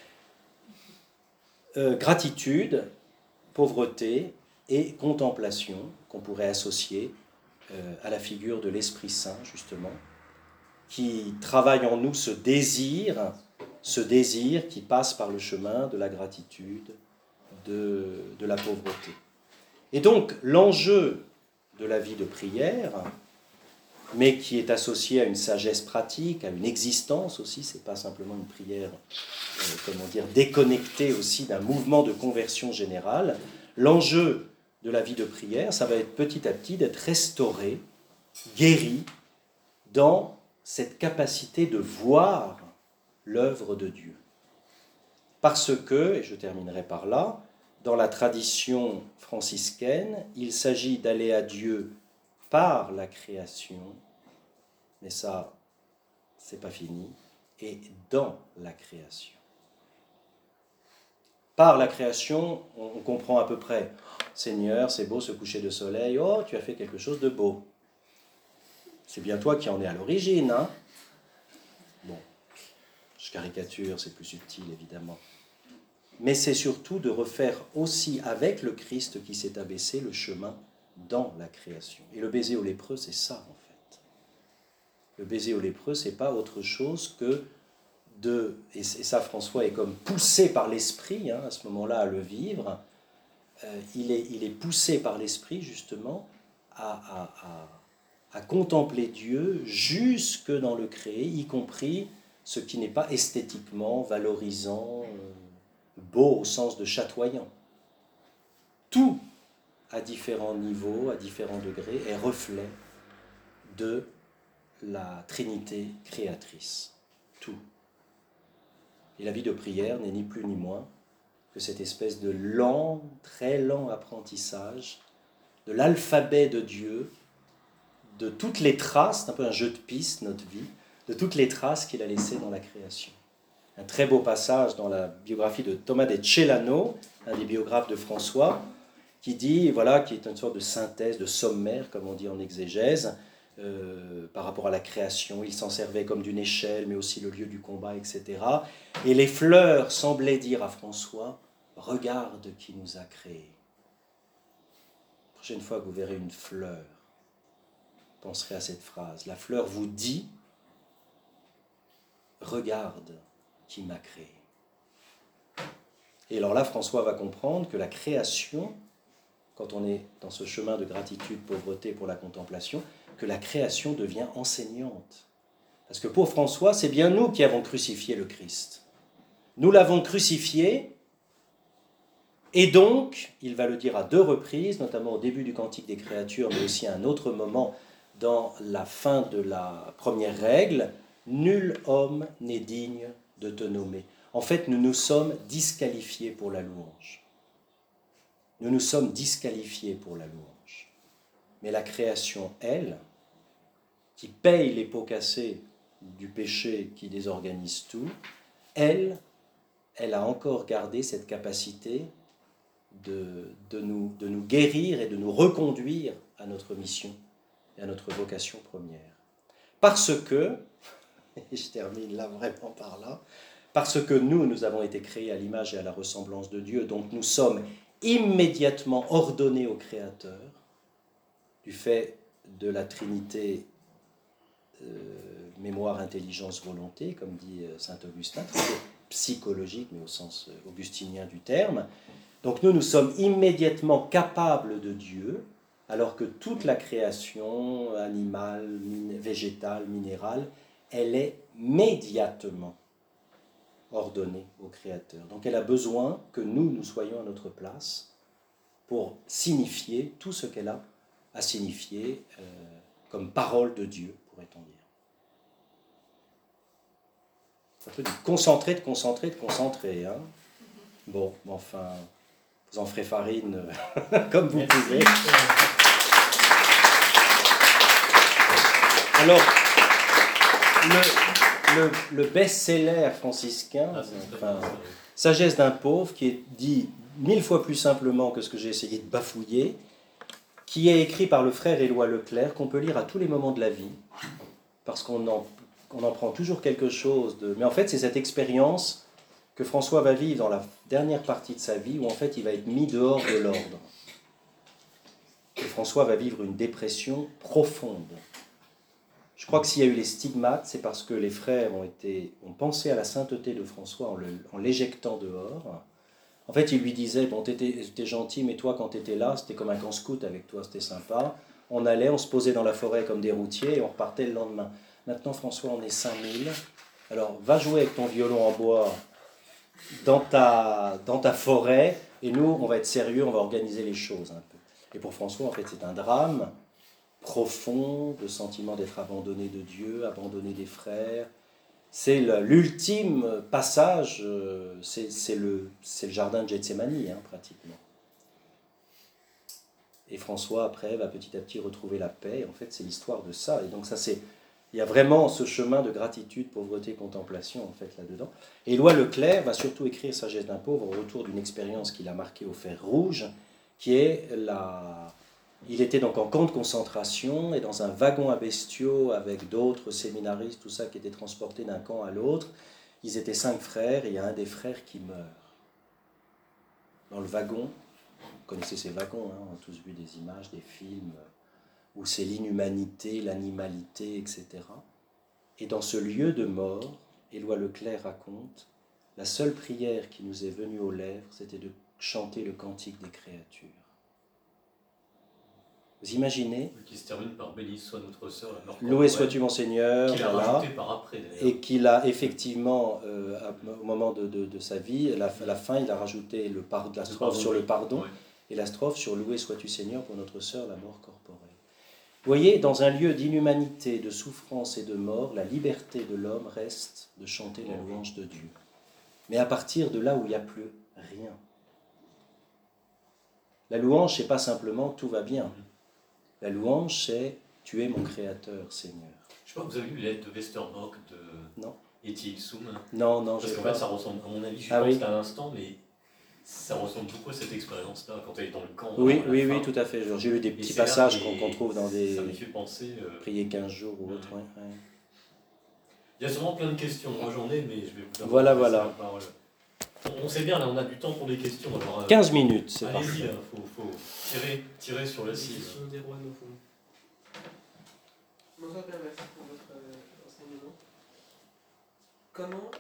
Gratitude, pauvreté et contemplation, qu'on pourrait associer à la figure de l'Esprit Saint, justement, qui travaille en nous ce désir qui passe par le chemin de la gratitude, de la pauvreté. Et donc, l'enjeu de la vie de prière, mais qui est associé à une sagesse pratique, à une existence aussi, c'est pas simplement une prière, déconnectée aussi d'un mouvement de conversion générale. L'enjeu de la vie de prière, ça va être petit à petit d'être restauré, guéri, dans cette capacité de voir l'œuvre de Dieu. Parce que, et je terminerai par là, dans la tradition franciscaine, il s'agit d'aller à Dieu par la création, mais ça, c'est pas fini, et dans la création. Par la création, on comprend à peu près, Seigneur, c'est beau ce coucher de soleil, oh, tu as fait quelque chose de beau. C'est bien toi qui en es à l'origine, hein? Bon, je caricature, c'est plus subtil, évidemment. Mais c'est surtout de refaire aussi avec le Christ qui s'est abaissé le chemin dans la création. Et le baiser aux lépreux, c'est ça, en fait. Le baiser aux lépreux, c'est pas autre chose que et ça, François est comme poussé par l'esprit, hein, à ce moment-là, à le vivre. Il est poussé par l'esprit, justement, à contempler Dieu jusque dans le créé, y compris ce qui n'est pas esthétiquement valorisant, beau au sens de chatoyant. Tout, à différents niveaux, à différents degrés, est reflet de la Trinité créatrice. Tout. Et la vie de prière n'est ni plus ni moins que cette espèce de lent, très lent apprentissage de l'alphabet de Dieu, de toutes les traces, c'est un peu un jeu de piste, notre vie, de toutes les traces qu'il a laissées dans la création. Un très beau passage dans la biographie de Thomas de Celano, un des biographes de François, qui dit, voilà, qui est une sorte de synthèse, de sommaire, comme on dit en exégèse, par rapport à la création. Il s'en servait comme d'une échelle, mais aussi le lieu du combat, etc. Et les fleurs semblaient dire à François, regarde qui nous a créés. La prochaine fois que vous verrez une fleur, penserez à cette phrase. La fleur vous dit regarde qui m'a créé. Et alors là, François va comprendre que la création, quand on est dans ce chemin de gratitude, pauvreté pour la contemplation, que la création devient enseignante. Parce que pour François, c'est bien nous qui avons crucifié le Christ. Nous l'avons crucifié, et donc, il va le dire à 2 reprises, notamment au début du Cantique des créatures, mais aussi à un autre moment dans la fin de la première règle, « Nul homme n'est digne de te nommer ». En fait, nous nous sommes disqualifiés pour la louange. Nous nous sommes disqualifiés pour la louange. Mais la création, elle, qui paye les pots cassés du péché qui désorganise tout, elle a encore gardé cette capacité de nous guérir et de nous reconduire à notre mission et à notre vocation première. Parce que, et je termine là vraiment par là, parce que nous avons été créés à l'image et à la ressemblance de Dieu, donc nous sommes immédiatement ordonnés au Créateur, du fait de la Trinité mémoire, intelligence, volonté, comme dit saint Augustin, très psychologique, mais au sens augustinien du terme. Donc nous sommes immédiatement capables de Dieu, alors que toute la création animale, végétale, minérale, elle est médiatement ordonnée au Créateur. Donc elle a besoin que nous soyons à notre place pour signifier tout ce qu'elle a à signifier comme parole de Dieu, pourrait-on dire. Ça peut dire concentrer, de concentrer. Hein. Bon, enfin, vous en ferez farine comme vous pouvez. Alors, le best-seller franciscain, Sagesse d'un pauvre, qui est dit 1000 fois plus simplement que ce que j'ai essayé de bafouiller, qui est écrit par le frère Éloi Leclerc, qu'on peut lire à tous les moments de la vie, parce qu'on en prend toujours quelque chose de... Mais en fait, c'est cette expérience que François va vivre dans la dernière partie de sa vie, où en fait, il va être mis dehors de l'ordre. Et François va vivre une dépression profonde. Je crois que s'il y a eu les stigmates, c'est parce que les frères ont pensé à la sainteté de François en l'éjectant dehors. En fait, il lui disait, bon, t'étais gentil, mais toi, quand t'étais là, c'était comme un camp scout avec toi, c'était sympa. On allait, on se posait dans la forêt comme des routiers, et on repartait le lendemain. Maintenant, François, on est 5000. Alors, va jouer avec ton violon en bois dans ta forêt, et nous, on va être sérieux, on va organiser les choses un peu. Et pour François, en fait, c'est un drame profond, le sentiment d'être abandonné de Dieu, abandonné des frères. C'est l'ultime passage, c'est le jardin de Gethsémani, hein, pratiquement. Et François, après, va petit à petit retrouver la paix. En fait, c'est l'histoire de ça. Et donc, il y a vraiment ce chemin de gratitude, pauvreté, contemplation, en fait, là-dedans. Et Éloi Leclerc va surtout écrire Sagesse d'un pauvre au retour d'une expérience qu'il a marquée au fer rouge, qui est Il était donc en camp de concentration et dans un wagon à bestiaux avec d'autres séminaristes, tout ça, qui étaient transportés d'un camp à l'autre. Ils étaient 5 frères et il y a un des frères qui meurt. Dans le wagon, vous connaissez ces wagons, hein, on a tous vu des images, des films, où c'est l'inhumanité, l'animalité, etc. Et dans ce lieu de mort, Éloi Leclerc raconte, la seule prière qui nous est venue aux lèvres, c'était de chanter le cantique des créatures. Vous imaginez? Qui se termine par Béni soit notre sœur, la mort. Loué sois-tu mon Seigneur, qu'il a rajouté par après, et qu'il a effectivement, au moment de sa vie, à la fin, il a rajouté la strophe sur le pardon, oui. Et la strophe sur Loué sois-tu Seigneur pour notre sœur, la mort corporelle. Vous voyez, dans un lieu d'inhumanité, de souffrance et de mort, la liberté de l'homme reste de chanter la louange de Dieu. Mais à partir de là où il n'y a plus rien. La louange, c'est pas simplement tout va bien. La louange, c'est « Tu es mon créateur, Seigneur ». Je sais pas, vous avez lu l'aide de Westerbork de Eti Ilsum? Non, parce qu'en fait, ça ressemble, à mon avis, je pense qu'à l'instant, mais ça ressemble beaucoup à cette expérience-là, quand elle est dans le camp. Oui, tout à fait. J'ai lu des petits passages qu'on trouve dans des... Ça me fait penser... Prier 15 jours ou autre, ouais. Il y a sûrement plein de questions. Moi, j'en ai, mais je vais vous Voilà. La parole. On sait bien, là, on a du temps pour des questions. Alors, 15 minutes, c'est parfait. Allez-y, il faut tirer sur la cible. Des rois au fond. Bonsoir Père, merci pour votre enseignement. comment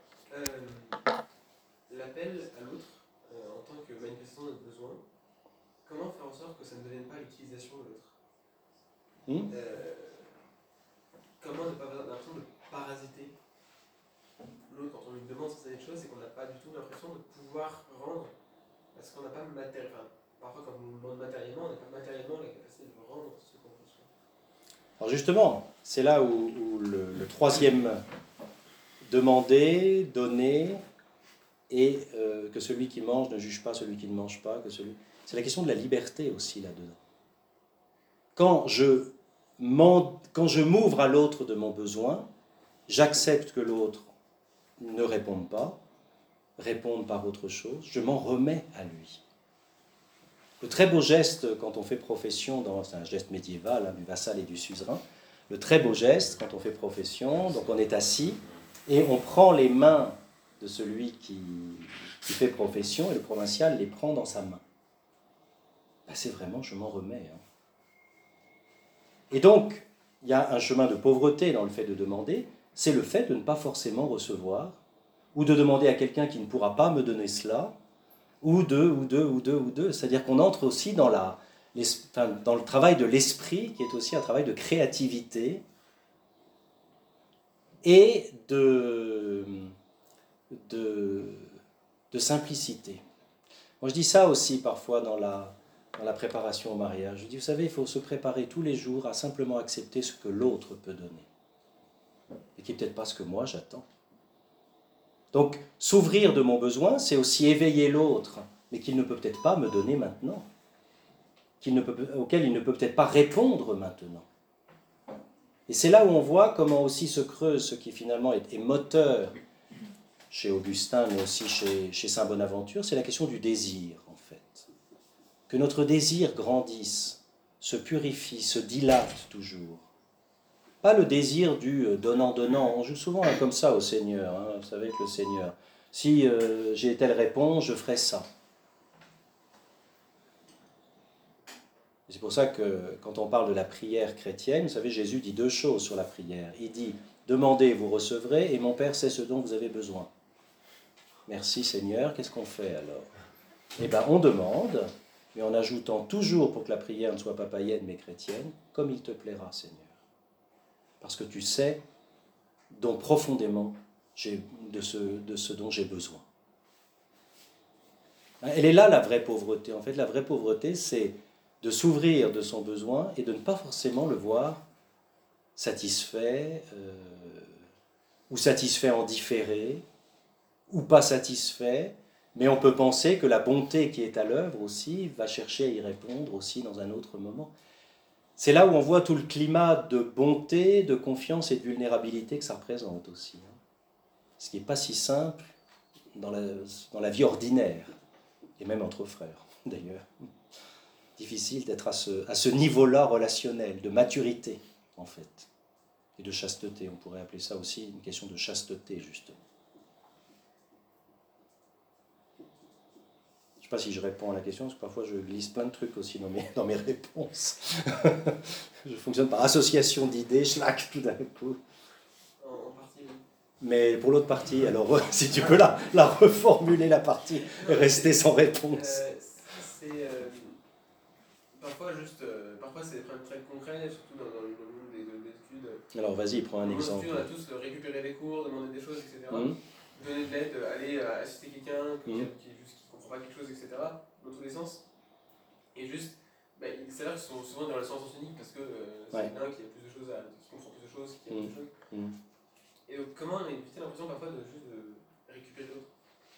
l'appel à l'autre, en tant que manifestation de notre besoin, comment faire en sorte que ça ne devienne pas l'utilisation de l'autre Comment ne pas avoir l'impression de parasiter l'autre quand on lui demande certaines choses et qu'on n'a pas du tout l'impression de pouvoir rendre, parce qu'on n'a pas matériellement, parfois quand on nous demande matériellement, on n'a pas matériellement la capacité de rendre ce qu'on reçoit. Alors justement, c'est là où le troisième demander, donner, et que celui qui mange ne juge pas celui qui ne mange pas, c'est la question de la liberté aussi là-dedans. Quand je m'ouvre à l'autre de mon besoin, j'accepte que l'autre ne réponde pas, réponde par autre chose, je m'en remets à lui. Le très beau geste quand on fait profession, c'est un geste médiéval, du vassal et du suzerain, le très beau geste quand on fait profession, donc on est assis et on prend les mains de celui qui fait profession et le provincial les prend dans sa main. C'est vraiment, je m'en remets. Et donc, il y a un chemin de pauvreté dans le fait de demander, c'est le fait de ne pas forcément recevoir, ou de demander à quelqu'un qui ne pourra pas me donner cela, ou deux. C'est-à-dire qu'on entre aussi dans le travail de l'esprit, qui est aussi un travail de créativité et de simplicité. Moi, je dis ça aussi parfois dans la préparation au mariage. Je dis, vous savez, il faut se préparer tous les jours à simplement accepter ce que l'autre peut donner, et qui n'est peut-être pas ce que moi j'attends. Donc, s'ouvrir de mon besoin, c'est aussi éveiller l'autre, mais qu'il ne peut peut-être pas me donner maintenant, auquel il ne peut peut-être pas répondre maintenant. Et c'est là où on voit comment aussi se creuse ce qui finalement est moteur chez Augustin, mais aussi chez saint Bonaventure, c'est la question du désir, en fait. Que notre désir grandisse, se purifie, se dilate toujours. Pas le désir du donnant-donnant. On joue souvent comme ça au Seigneur. Vous savez que le Seigneur, si j'ai telle réponse, je ferai ça. Et c'est pour ça que quand on parle de la prière chrétienne, vous savez, Jésus dit deux choses sur la prière. Il dit, demandez, vous recevrez, et mon Père sait ce dont vous avez besoin. Merci Seigneur, qu'est-ce qu'on fait alors ? Eh bien, on demande, mais en ajoutant toujours, pour que la prière ne soit pas païenne mais chrétienne, comme il te plaira, Seigneur. Parce que tu sais dont profondément de ce dont j'ai besoin. Elle est là la vraie pauvreté. En fait, la vraie pauvreté, c'est de s'ouvrir de son besoin et de ne pas forcément le voir satisfait, ou satisfait en différé, ou pas satisfait, mais on peut penser que la bonté qui est à l'œuvre aussi va chercher à y répondre aussi dans un autre moment. C'est là où on voit tout le climat de bonté, de confiance et de vulnérabilité que ça représente aussi. Ce qui n'est pas si simple dans la vie ordinaire, et même entre frères d'ailleurs. Difficile d'être à ce niveau-là relationnel, de maturité en fait, et de chasteté. On pourrait appeler ça aussi une question de chasteté justement. Je ne sais pas si je réponds à la question, parce que parfois je glisse plein de trucs aussi dans mes réponses. Je fonctionne par association d'idées, schlack, tout d'un coup. En partie, oui. Mais pour l'autre partie, alors si tu peux la reformuler la partie et rester sans réponse. Parfois c'est des problèmes très concrets, surtout dans le monde des études. Alors vas-y, prends un exemple. On a tous récupéré des cours, demandé des choses, etc. Donner de l'aide, aller assister quelqu'un qui ne comprend pas quelque chose, etc. Dans tous les sens. Et juste, c'est là qu'ils sont souvent dans le sens unique parce que c'est l'un qui a plus de choses, qui comprend plus de choses, qui a plus de choses. Et donc, comment éviter l'impression parfois de juste récupérer l'autre ?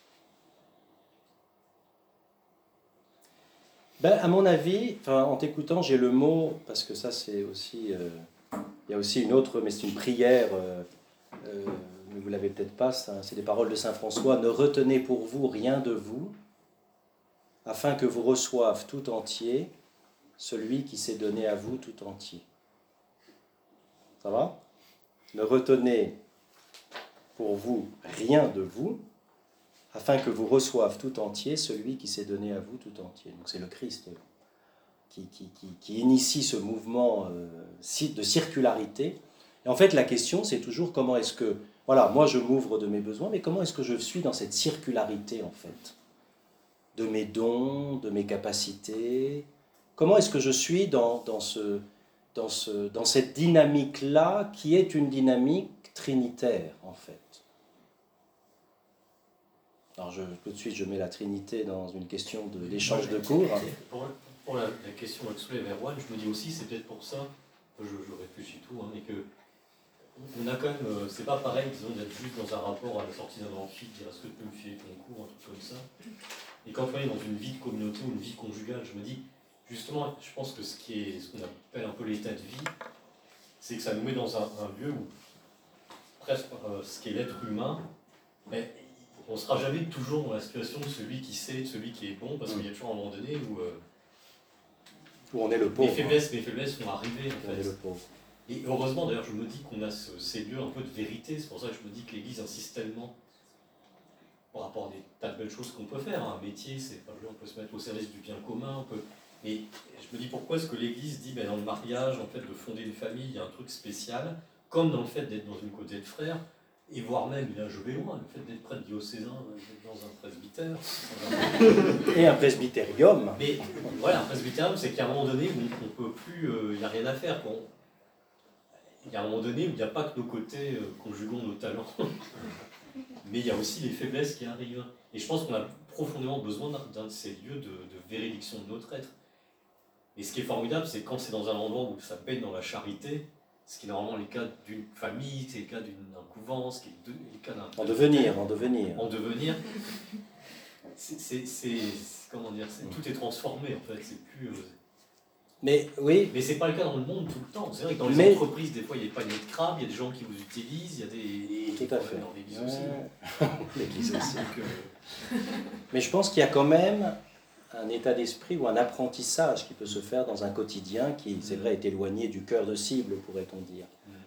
À mon avis, en t'écoutant, j'ai le mot, parce que ça c'est aussi, il y a aussi une autre, mais c'est une prière, mais vous ne l'avez peut-être pas, c'est des paroles de saint François, ne retenez pour vous rien de vous, afin que vous reçoive tout entier celui qui s'est donné à vous tout entier. Ça va ? Ne retenez pour vous rien de vous, afin que vous reçoive tout entier celui qui s'est donné à vous tout entier. Donc c'est le Christ qui initie ce mouvement de circularité. Et en fait, la question, c'est toujours comment est-ce que voilà, moi je m'ouvre de mes besoins, mais comment est-ce que je suis dans cette circularité en fait, de mes dons, de mes capacités? Comment est-ce que je suis dans cette dynamique-là qui est une dynamique trinitaire en fait? Alors tout de suite je mets la Trinité dans une question d'échange de cours. Pour la question que soulève Erwan, je me dis aussi, c'est peut-être pour ça, je réfléchis tout, hein, mais que on a quand même, c'est pas pareil, disons, d'être juste dans un rapport à la sortie d'un amphi, de dire est-ce que tu peux me filer ton cours, un truc comme ça. Et quand on est dans une vie de communauté ou une vie conjugale, je me dis, justement, je pense que ce qu'on appelle un peu l'état de vie, c'est que ça nous met dans un lieu où presque ce qui est l'être humain, mais on ne sera jamais toujours dans la situation de celui qui sait, de celui qui est bon, parce qu'il y a toujours un moment donné où on est le pauvre. Mes faiblesses vont arriver. En fait. On est le pauvre. Et heureusement, d'ailleurs, je me dis qu'on a ces lieux un peu de vérité. C'est pour ça que je me dis que l'Église insiste tellement par rapport à des tas de belles choses qu'on peut faire. Un métier, on peut se mettre au service du bien commun. Et je me dis pourquoi est-ce que l'Église dit dans le mariage, en fait, de fonder une famille, il y a un truc spécial, comme dans le fait d'être dans une côté de frères. Et voire même, là je vais loin, le fait d'être prêtre diocésain, d'être dans un presbytère. Et un presbytérium. Mais voilà, un presbytérium, c'est qu'à un moment donné, on ne peut plus, il n'y a rien à faire. Il y a un moment donné où il n'y a pas que nos côtés conjuguons nos talents, mais il y a aussi les faiblesses qui arrivent. Et je pense qu'on a profondément besoin d'un de ces lieux de véridiction de notre être. Et ce qui est formidable, c'est quand c'est dans un endroit où ça baigne dans la charité, ce qui est normalement le cas d'une famille, c'est le cas d'un couvent, ce qui est le cas d'un... En devenir. Comment dire, tout est transformé en fait, c'est plus... Mais oui. Mais c'est pas le cas dans le monde tout le temps. C'est vrai que dans les entreprises, des fois, il y a des paniers de crabes, il y a des gens qui vous utilisent, il y a des... Tout à fait. Dans l'église aussi. L'église aussi. Mais je pense qu'il y a quand même un état d'esprit ou un apprentissage qui peut se faire dans un quotidien qui, c'est vrai, est éloigné du cœur de cible, pourrait-on dire.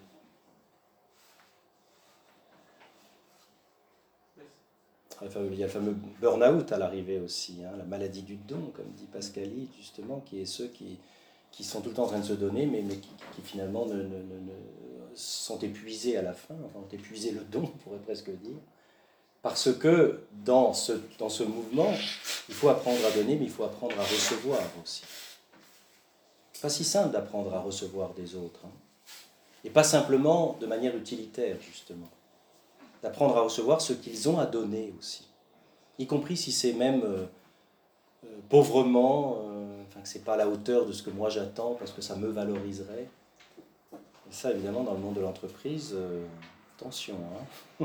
Il y a le fameux burn-out à l'arrivée aussi, hein, la maladie du don, comme dit Pascali, justement, qui est ceux qui sont tout le temps en train de se donner, mais qui finalement sont épuisés à la fin, enfin, ont épuisé le don, on pourrait presque dire. Parce que dans ce mouvement, il faut apprendre à donner, mais il faut apprendre à recevoir aussi. C'est pas si simple d'apprendre à recevoir des autres. Hein. Et pas simplement de manière utilitaire, justement. D'apprendre à recevoir ce qu'ils ont à donner aussi. Y compris si c'est même pauvrement, que c'est pas à la hauteur de ce que moi j'attends, parce que ça me valoriserait. Et ça, évidemment, dans le monde de l'entreprise, attention. Hein.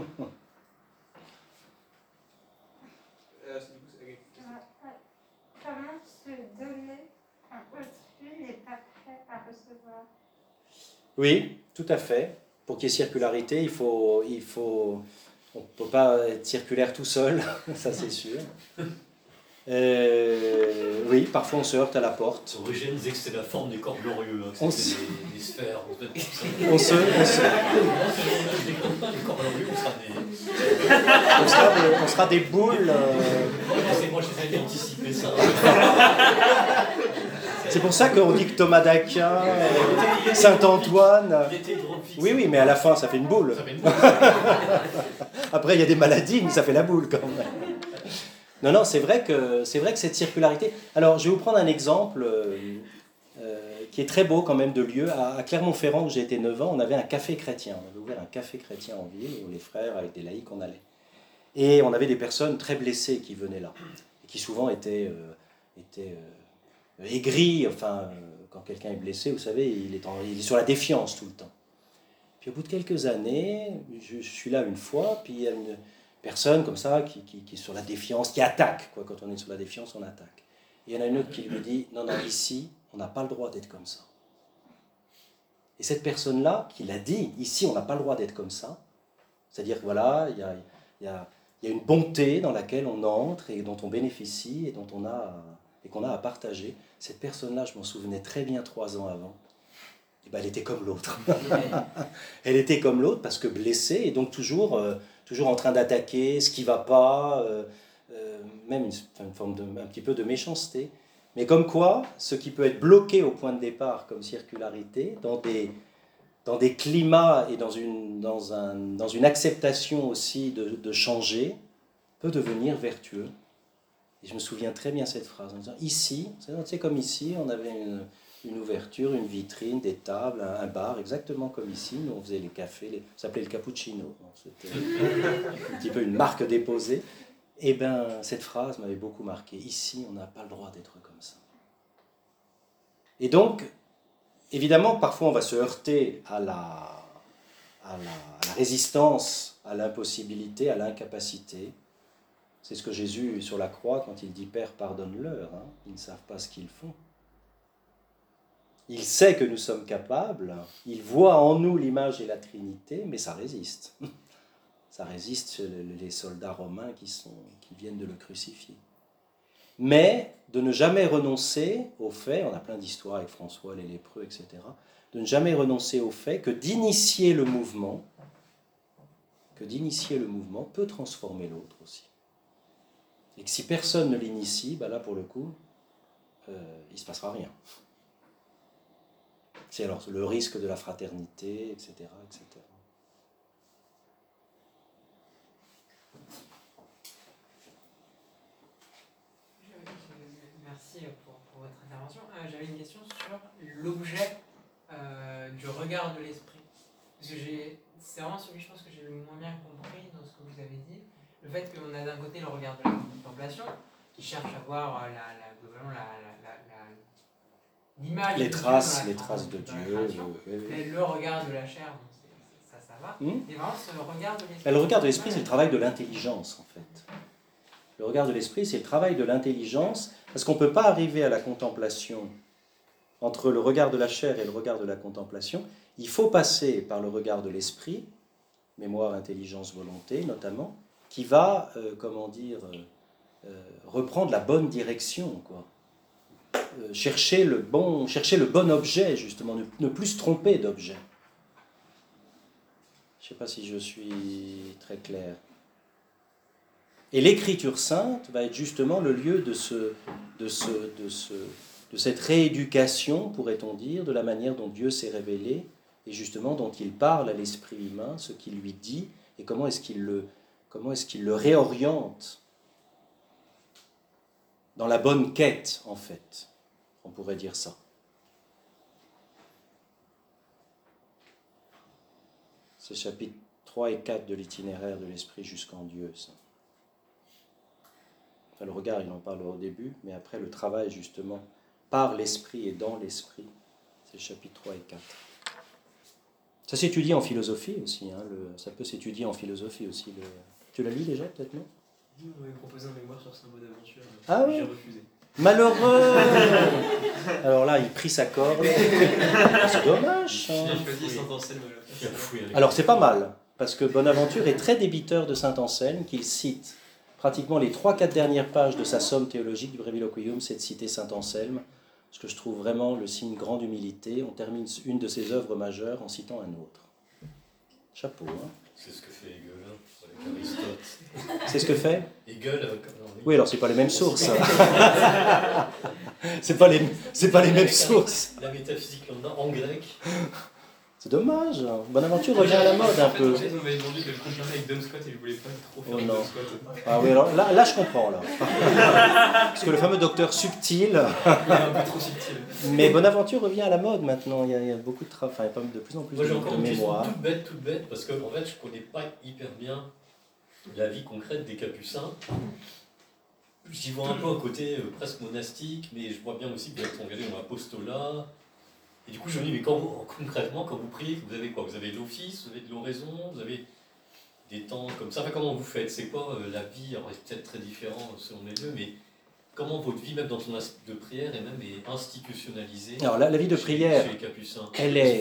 Comment se donner quand autrui n'est pas prêt à recevoir? Oui, tout à fait. Pour qu'il y ait circularité, on ne peut pas être circulaire tout seul, ça c'est sûr. Oui, parfois on se heurte à la porte. Origène disait que c'était la forme des corps glorieux, hein, que c'était des sphères. On se... On sera des boules. Moi, je les ai anticipé ça. C'est pour ça qu'on dit que Thomas d'Aquin, Saint-Antoine... Oui, mais à la fin, ça fait une boule. Après, il y a des maladies, mais ça fait la boule quand même. Non, c'est vrai que cette circularité... Alors, je vais vous prendre un exemple qui est très beau quand même de lieu. À Clermont-Ferrand, où j'ai été 9 ans, on avait un café chrétien. On avait ouvert un café chrétien en ville, où les frères, avec des laïcs, on allait. Et on avait des personnes très blessées qui venaient là, et qui souvent étaient aigries. Enfin, quand quelqu'un est blessé, vous savez, il est sur la défiance tout le temps. Puis au bout de quelques années, je suis là une fois, puis il y a une personne comme ça qui est sur la défiance, qui attaque. Quoi. Quand on est sur la défiance, on attaque. Et il y en a une autre qui lui dit, non, ici, on n'a pas le droit d'être comme ça. Et cette personne-là, qui l'a dit, ici, on n'a pas le droit d'être comme ça, c'est-à-dire que voilà, il y a une bonté dans laquelle on entre et dont on bénéficie et qu'on a à partager. Cette personne-là, je m'en souvenais très bien 3 ans avant, et ben, elle était comme l'autre. Elle était comme l'autre parce que blessée et donc toujours en train d'attaquer ce qui ne va pas, même une forme un petit peu de méchanceté. Mais comme quoi, ce qui peut être bloqué au point de départ comme circularité, dans dans des climats et dans une acceptation aussi de changer, peut devenir vertueux. Et je me souviens très bien cette phrase, en disant, ici, c'est comme ici, on avait une ouverture, une vitrine, des tables, un bar, exactement comme ici, nous on faisait les cafés, ça s'appelait le cappuccino, c'était un petit peu une marque déposée. Et bien, cette phrase m'avait beaucoup marqué, ici, on n'a pas le droit d'être comme ça. Et donc, évidemment, parfois on va se heurter à la résistance, à l'impossibilité, à l'incapacité. C'est ce que Jésus, sur la croix, quand il dit « Père, pardonne-leur », hein, ils ne savent pas ce qu'ils font. Il sait que nous sommes capables, il voit en nous l'image et la Trinité, mais ça résiste. Ça résiste les soldats romains qui viennent de le crucifier. Mais de ne jamais renoncer au fait, on a plein d'histoires avec François, les lépreux, etc., de ne jamais renoncer au fait que d'initier le mouvement peut transformer l'autre aussi. Et que si personne ne l'initie, ben là pour le coup, il ne se passera rien. C'est alors le risque de la fraternité, etc., etc. Merci pour votre intervention. J'avais une question sur l'objet du regard de l'esprit. Parce que c'est vraiment celui, je pense, que j'ai le moins bien compris dans ce que vous avez dit. Le fait qu'on a d'un côté le regard de la contemplation, qui cherche à voir l'image les de traces Dieu, de Dieu. le regard de la chair, donc ça va. Et vraiment ce regard de l'esprit. Le regard de l'esprit, c'est le travail de l'intelligence, en fait. Le regard de l'esprit, c'est le travail de l'intelligence, parce qu'on ne peut pas arriver à la contemplation entre le regard de la chair et le regard de la contemplation. Il faut passer par le regard de l'esprit, mémoire, intelligence, volonté notamment, qui va, reprendre la bonne direction, quoi. Chercher le bon objet, justement, ne plus se tromper d'objet. Je ne sais pas si je suis très clair. Et l'écriture sainte va être justement le lieu de cette rééducation, pourrait-on dire, de la manière dont Dieu s'est révélé, et justement dont il parle à l'esprit humain, ce qu'il lui dit, et comment est-ce qu'il le réoriente dans la bonne quête, en fait. On pourrait dire ça. C'est chapitres 3 et 4 de l'itinéraire de l'esprit jusqu'en Dieu, ça. Enfin, le regard, il en parle au début, mais après le travail, justement, par l'esprit et dans l'esprit, c'est chapitres 3 et 4. Ça s'étudie en philosophie aussi, hein, ça peut s'étudier en philosophie aussi. Tu l'as lu déjà, peut-être, non ? On m'avait proposé un mémoire sur Saint-Bonaventure, ah oui. J'ai refusé. Malheureux. Alors là, il prit sa corde. C'est dommage. Hein. J'ai choisi Saint-Anselme. Alors c'est pas mal, parce que Bonaventure est très débiteur de Saint-Anselme, qu'il cite pratiquement les 3-4 dernières pages de sa somme théologique du Breviloquium, c'est de citer Saint-Anselme, ce que je trouve vraiment le signe grande humilité. On termine une de ses œuvres majeures en citant un autre. Chapeau, hein. C'est ce que fait Hegel avec Aristote. C'est ce que fait Hegel avec... Oui, alors c'est pas les mêmes sources. c'est pas les mêmes sources. La métaphysique lambda en grec. C'est dommage. Bonaventure revient à la mode un peu. En fait, on m'avait demandé de le comparer avec Duns Scott et je voulais pas trop faire Duns Scott. Ah oui, alors là je comprends. Là. Parce que le fameux docteur subtil. Il est un peu trop subtil. Mais Bonaventure revient à la mode maintenant. Il y a beaucoup de travail, enfin, de plus en plus Moi, j'ai de encore une question mémoire. toute bête, parce que en fait, je connais pas hyper bien la vie concrète des Capucins. J'y vois un peu un côté presque monastique, mais je vois bien aussi que vous êtes engagé dans l'apostolat. Et du coup, je me dis, mais concrètement, quand vous priez, vous avez quoi ? Vous avez l'office, vous avez de l'oraison, vous avez des temps comme ça. Enfin, comment vous faites ? C'est quoi la vie ? Alors, c'est peut-être très différent selon les lieux, mais comment votre vie, même dans ton aspect de prière, est institutionnalisée ? Alors, la vie de prière, chez les Capucins. elle est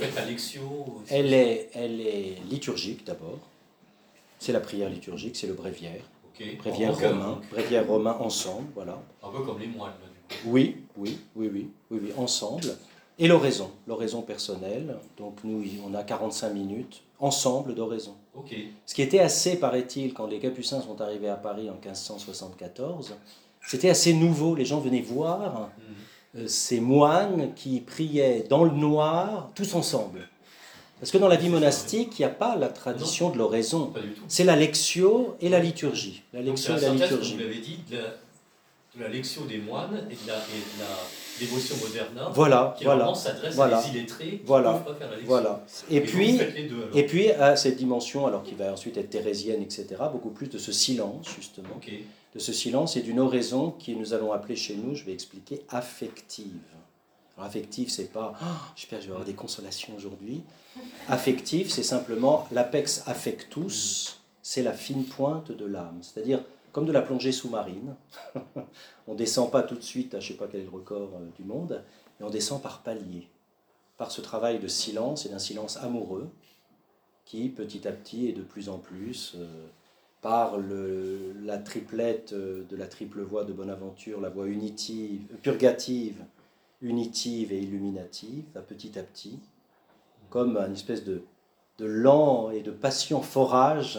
liturgique d'abord. C'est la prière liturgique, c'est le bréviaire. Okay. Bréviaire romain ensemble, voilà. Un peu comme les moines, là, du coup. Oui, ensemble. Et l'oraison personnelle. Donc nous, on a 45 minutes ensemble d'oraison. Okay. Ce qui était assez, paraît-il, quand les Capucins sont arrivés à Paris en 1574, c'était assez nouveau. Les gens venaient voir ces moines qui priaient dans le noir, tous ensemble. Parce que dans la vie monastique, il n'y a pas la tradition de l'oraison. Pas du tout. C'est la lectio et la liturgie. La Donc c'est lectio la et la synthèse, comme liturgie. vous l'avez dit, de la lectio des moines et de la dévotion moderna, Voilà, qui voilà. vraiment s'adresse Voilà. à des illettrés qui Voilà. ne peuvent pas faire la lectio. Voilà. Et donc, puis, vous faites les deux, alors. et puis à cette dimension, alors qui va ensuite être thérésienne, etc., beaucoup plus de ce silence, justement. Ok. De ce silence et d'une oraison qui nous allons appeler chez nous, je vais expliquer, affective. Alors affective, c'est pas j'espère que je vais avoir des consolations aujourd'hui. Affective, c'est simplement l'apex affectus, c'est la fine pointe de l'âme. C'est-à-dire, comme de la plongée sous-marine, on ne descend pas tout de suite à je ne sais pas quel est le record du monde, mais on descend par paliers, par ce travail de silence et d'un silence amoureux qui, petit à petit et de plus en plus, par la triplette de la triple voie de Bonaventure, la voie unitive, purgative, unitive et illuminative, va petit à petit, comme une espèce de lent et de patient forage,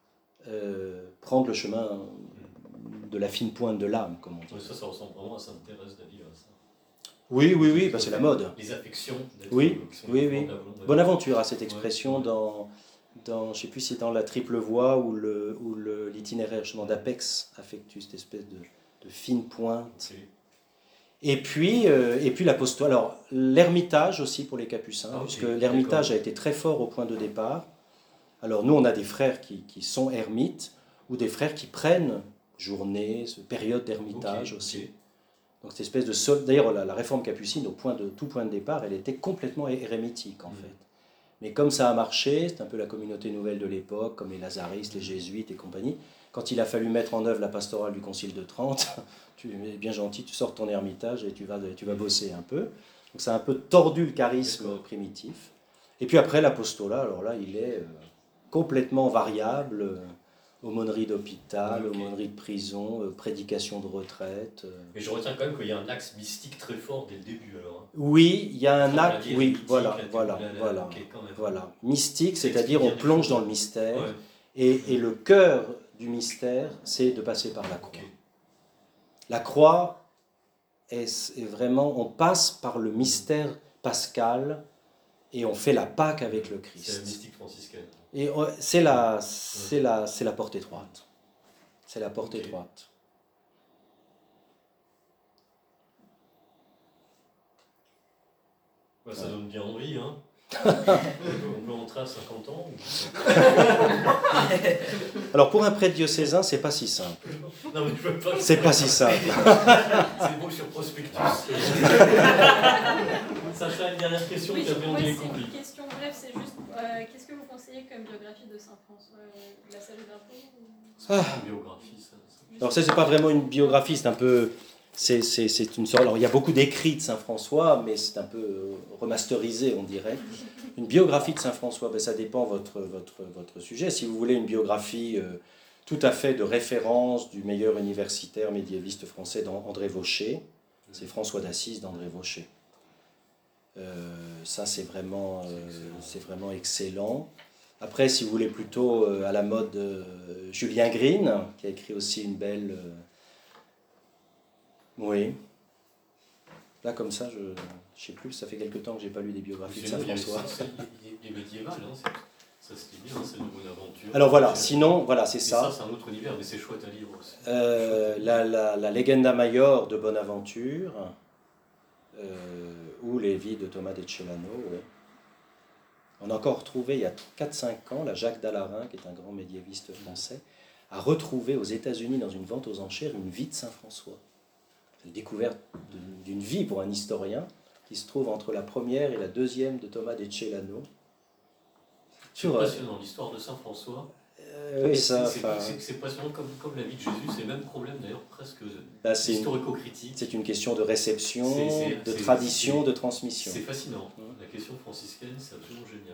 prendre le chemin de la fine pointe de l'âme, comme on dit. Ouais, ça ressemble vraiment à Sainte Thérèse d'Avila, ça. Oui, bah c'est la mode. Les affections. Oui, qui sont oui. de la volonté. Bonaventure a cette expression Ouais. dans je ne sais plus si c'est dans la triple voie ou l'itinéraire justement d'Apex Affectus, cette espèce de fine pointe. Ok. Et puis l'apostolat. Alors, l'ermitage aussi pour les capucins, Ah, ok, puisque l'ermitage a été très fort au point de départ. Alors, nous, on a des frères qui sont ermites, ou des frères qui prennent journée, période d'ermitage Ok, aussi. ok. Donc, cette espèce de... D'ailleurs, la réforme capucine, tout point de départ, elle était complètement érémitique, en fait. Mais comme ça a marché, c'est un peu la communauté nouvelle de l'époque, comme les lazaristes, les jésuites et compagnie, quand il a fallu mettre en œuvre la pastorale du Concile de Trente, tu es bien gentil, tu sors de ton ermitage et tu vas bosser un peu. Donc ça a un peu tordu le charisme primitif. Et puis après l'apostolat, alors là, il est complètement variable, aumônerie d'hôpital, Ok. aumônerie de prison, prédication de retraite. Mais je retiens quand même qu'il y a un axe mystique très fort dès le début, alors. Hein. Oui, il y a un La acte, vie oui, mythique, voilà. ok, quand même. Voilà. Mystique, Ça c'est-à-dire explique on bien plonge des dans choses. le mystère. Ouais. Et le cœur du mystère, c'est de passer par la croix. Ok. La croix est vraiment, on passe par le mystère pascal et on fait la Pâque avec le C'est la Christ. mystique franciscaine. Et c'est la porte étroite. C'est la porte Ok. étroite. Bah, ça donne bien envie, hein. On peut entrer à 50 ans. Alors pour un prêtre diocésain, c'est pas si simple. Non, mais je veux pas. C'est pas si simple. C'est beau sur prospectus. Sacha, une dernière question, Oui, puis après on dit les c'est compris. une question bref, c'est juste qu'est-ce que vous conseillez comme biographie de Saint François La Salle d'Impôt C'est une biographie, ça. Alors ça, c'est pas vraiment une biographie, c'est un peu... C'est une sorte... Alors il y a beaucoup d'écrits de Saint François, mais c'est un peu remasterisé, on dirait. Une biographie de Saint François, ben, ça dépend votre sujet. Si vous voulez une biographie tout à fait de référence du meilleur universitaire médiéviste français, André Vaucher, c'est François d'Assise d'André Vaucher. Ça, c'est vraiment excellent. Après, si vous voulez plutôt à la mode Julien Green, qui a écrit aussi une belle... Oui. Là, comme ça, je ne sais plus, ça fait quelque temps que je n'ai pas lu des biographies de Saint François. Il est médiéval, hein, ça c'était bien, c'est de Bonaventure. Alors voilà, sinon, voilà, c'est ça. ça. C'est un autre univers, mais c'est chouette à lire aussi. La Legenda Maior de Bonaventure, ou les vies de Thomas de Celano. Ouais. On a encore retrouvé, il y a 4-5 ans, la Jacques Dallarin, qui est un grand médiéviste français, a retrouvé aux États-Unis, dans une vente aux enchères, une vie de Saint François. C'est la découverte d'une vie pour un historien qui se trouve entre la première et la deuxième de Thomas de Celano. C'est passionnant, l'histoire de Saint François. Oui, c'est passionnant comme la vie de Jésus, c'est le même problème d'ailleurs, presque historico-critique. C'est une question de réception, de tradition, de transmission. C'est fascinant. La question franciscaine, c'est absolument génial.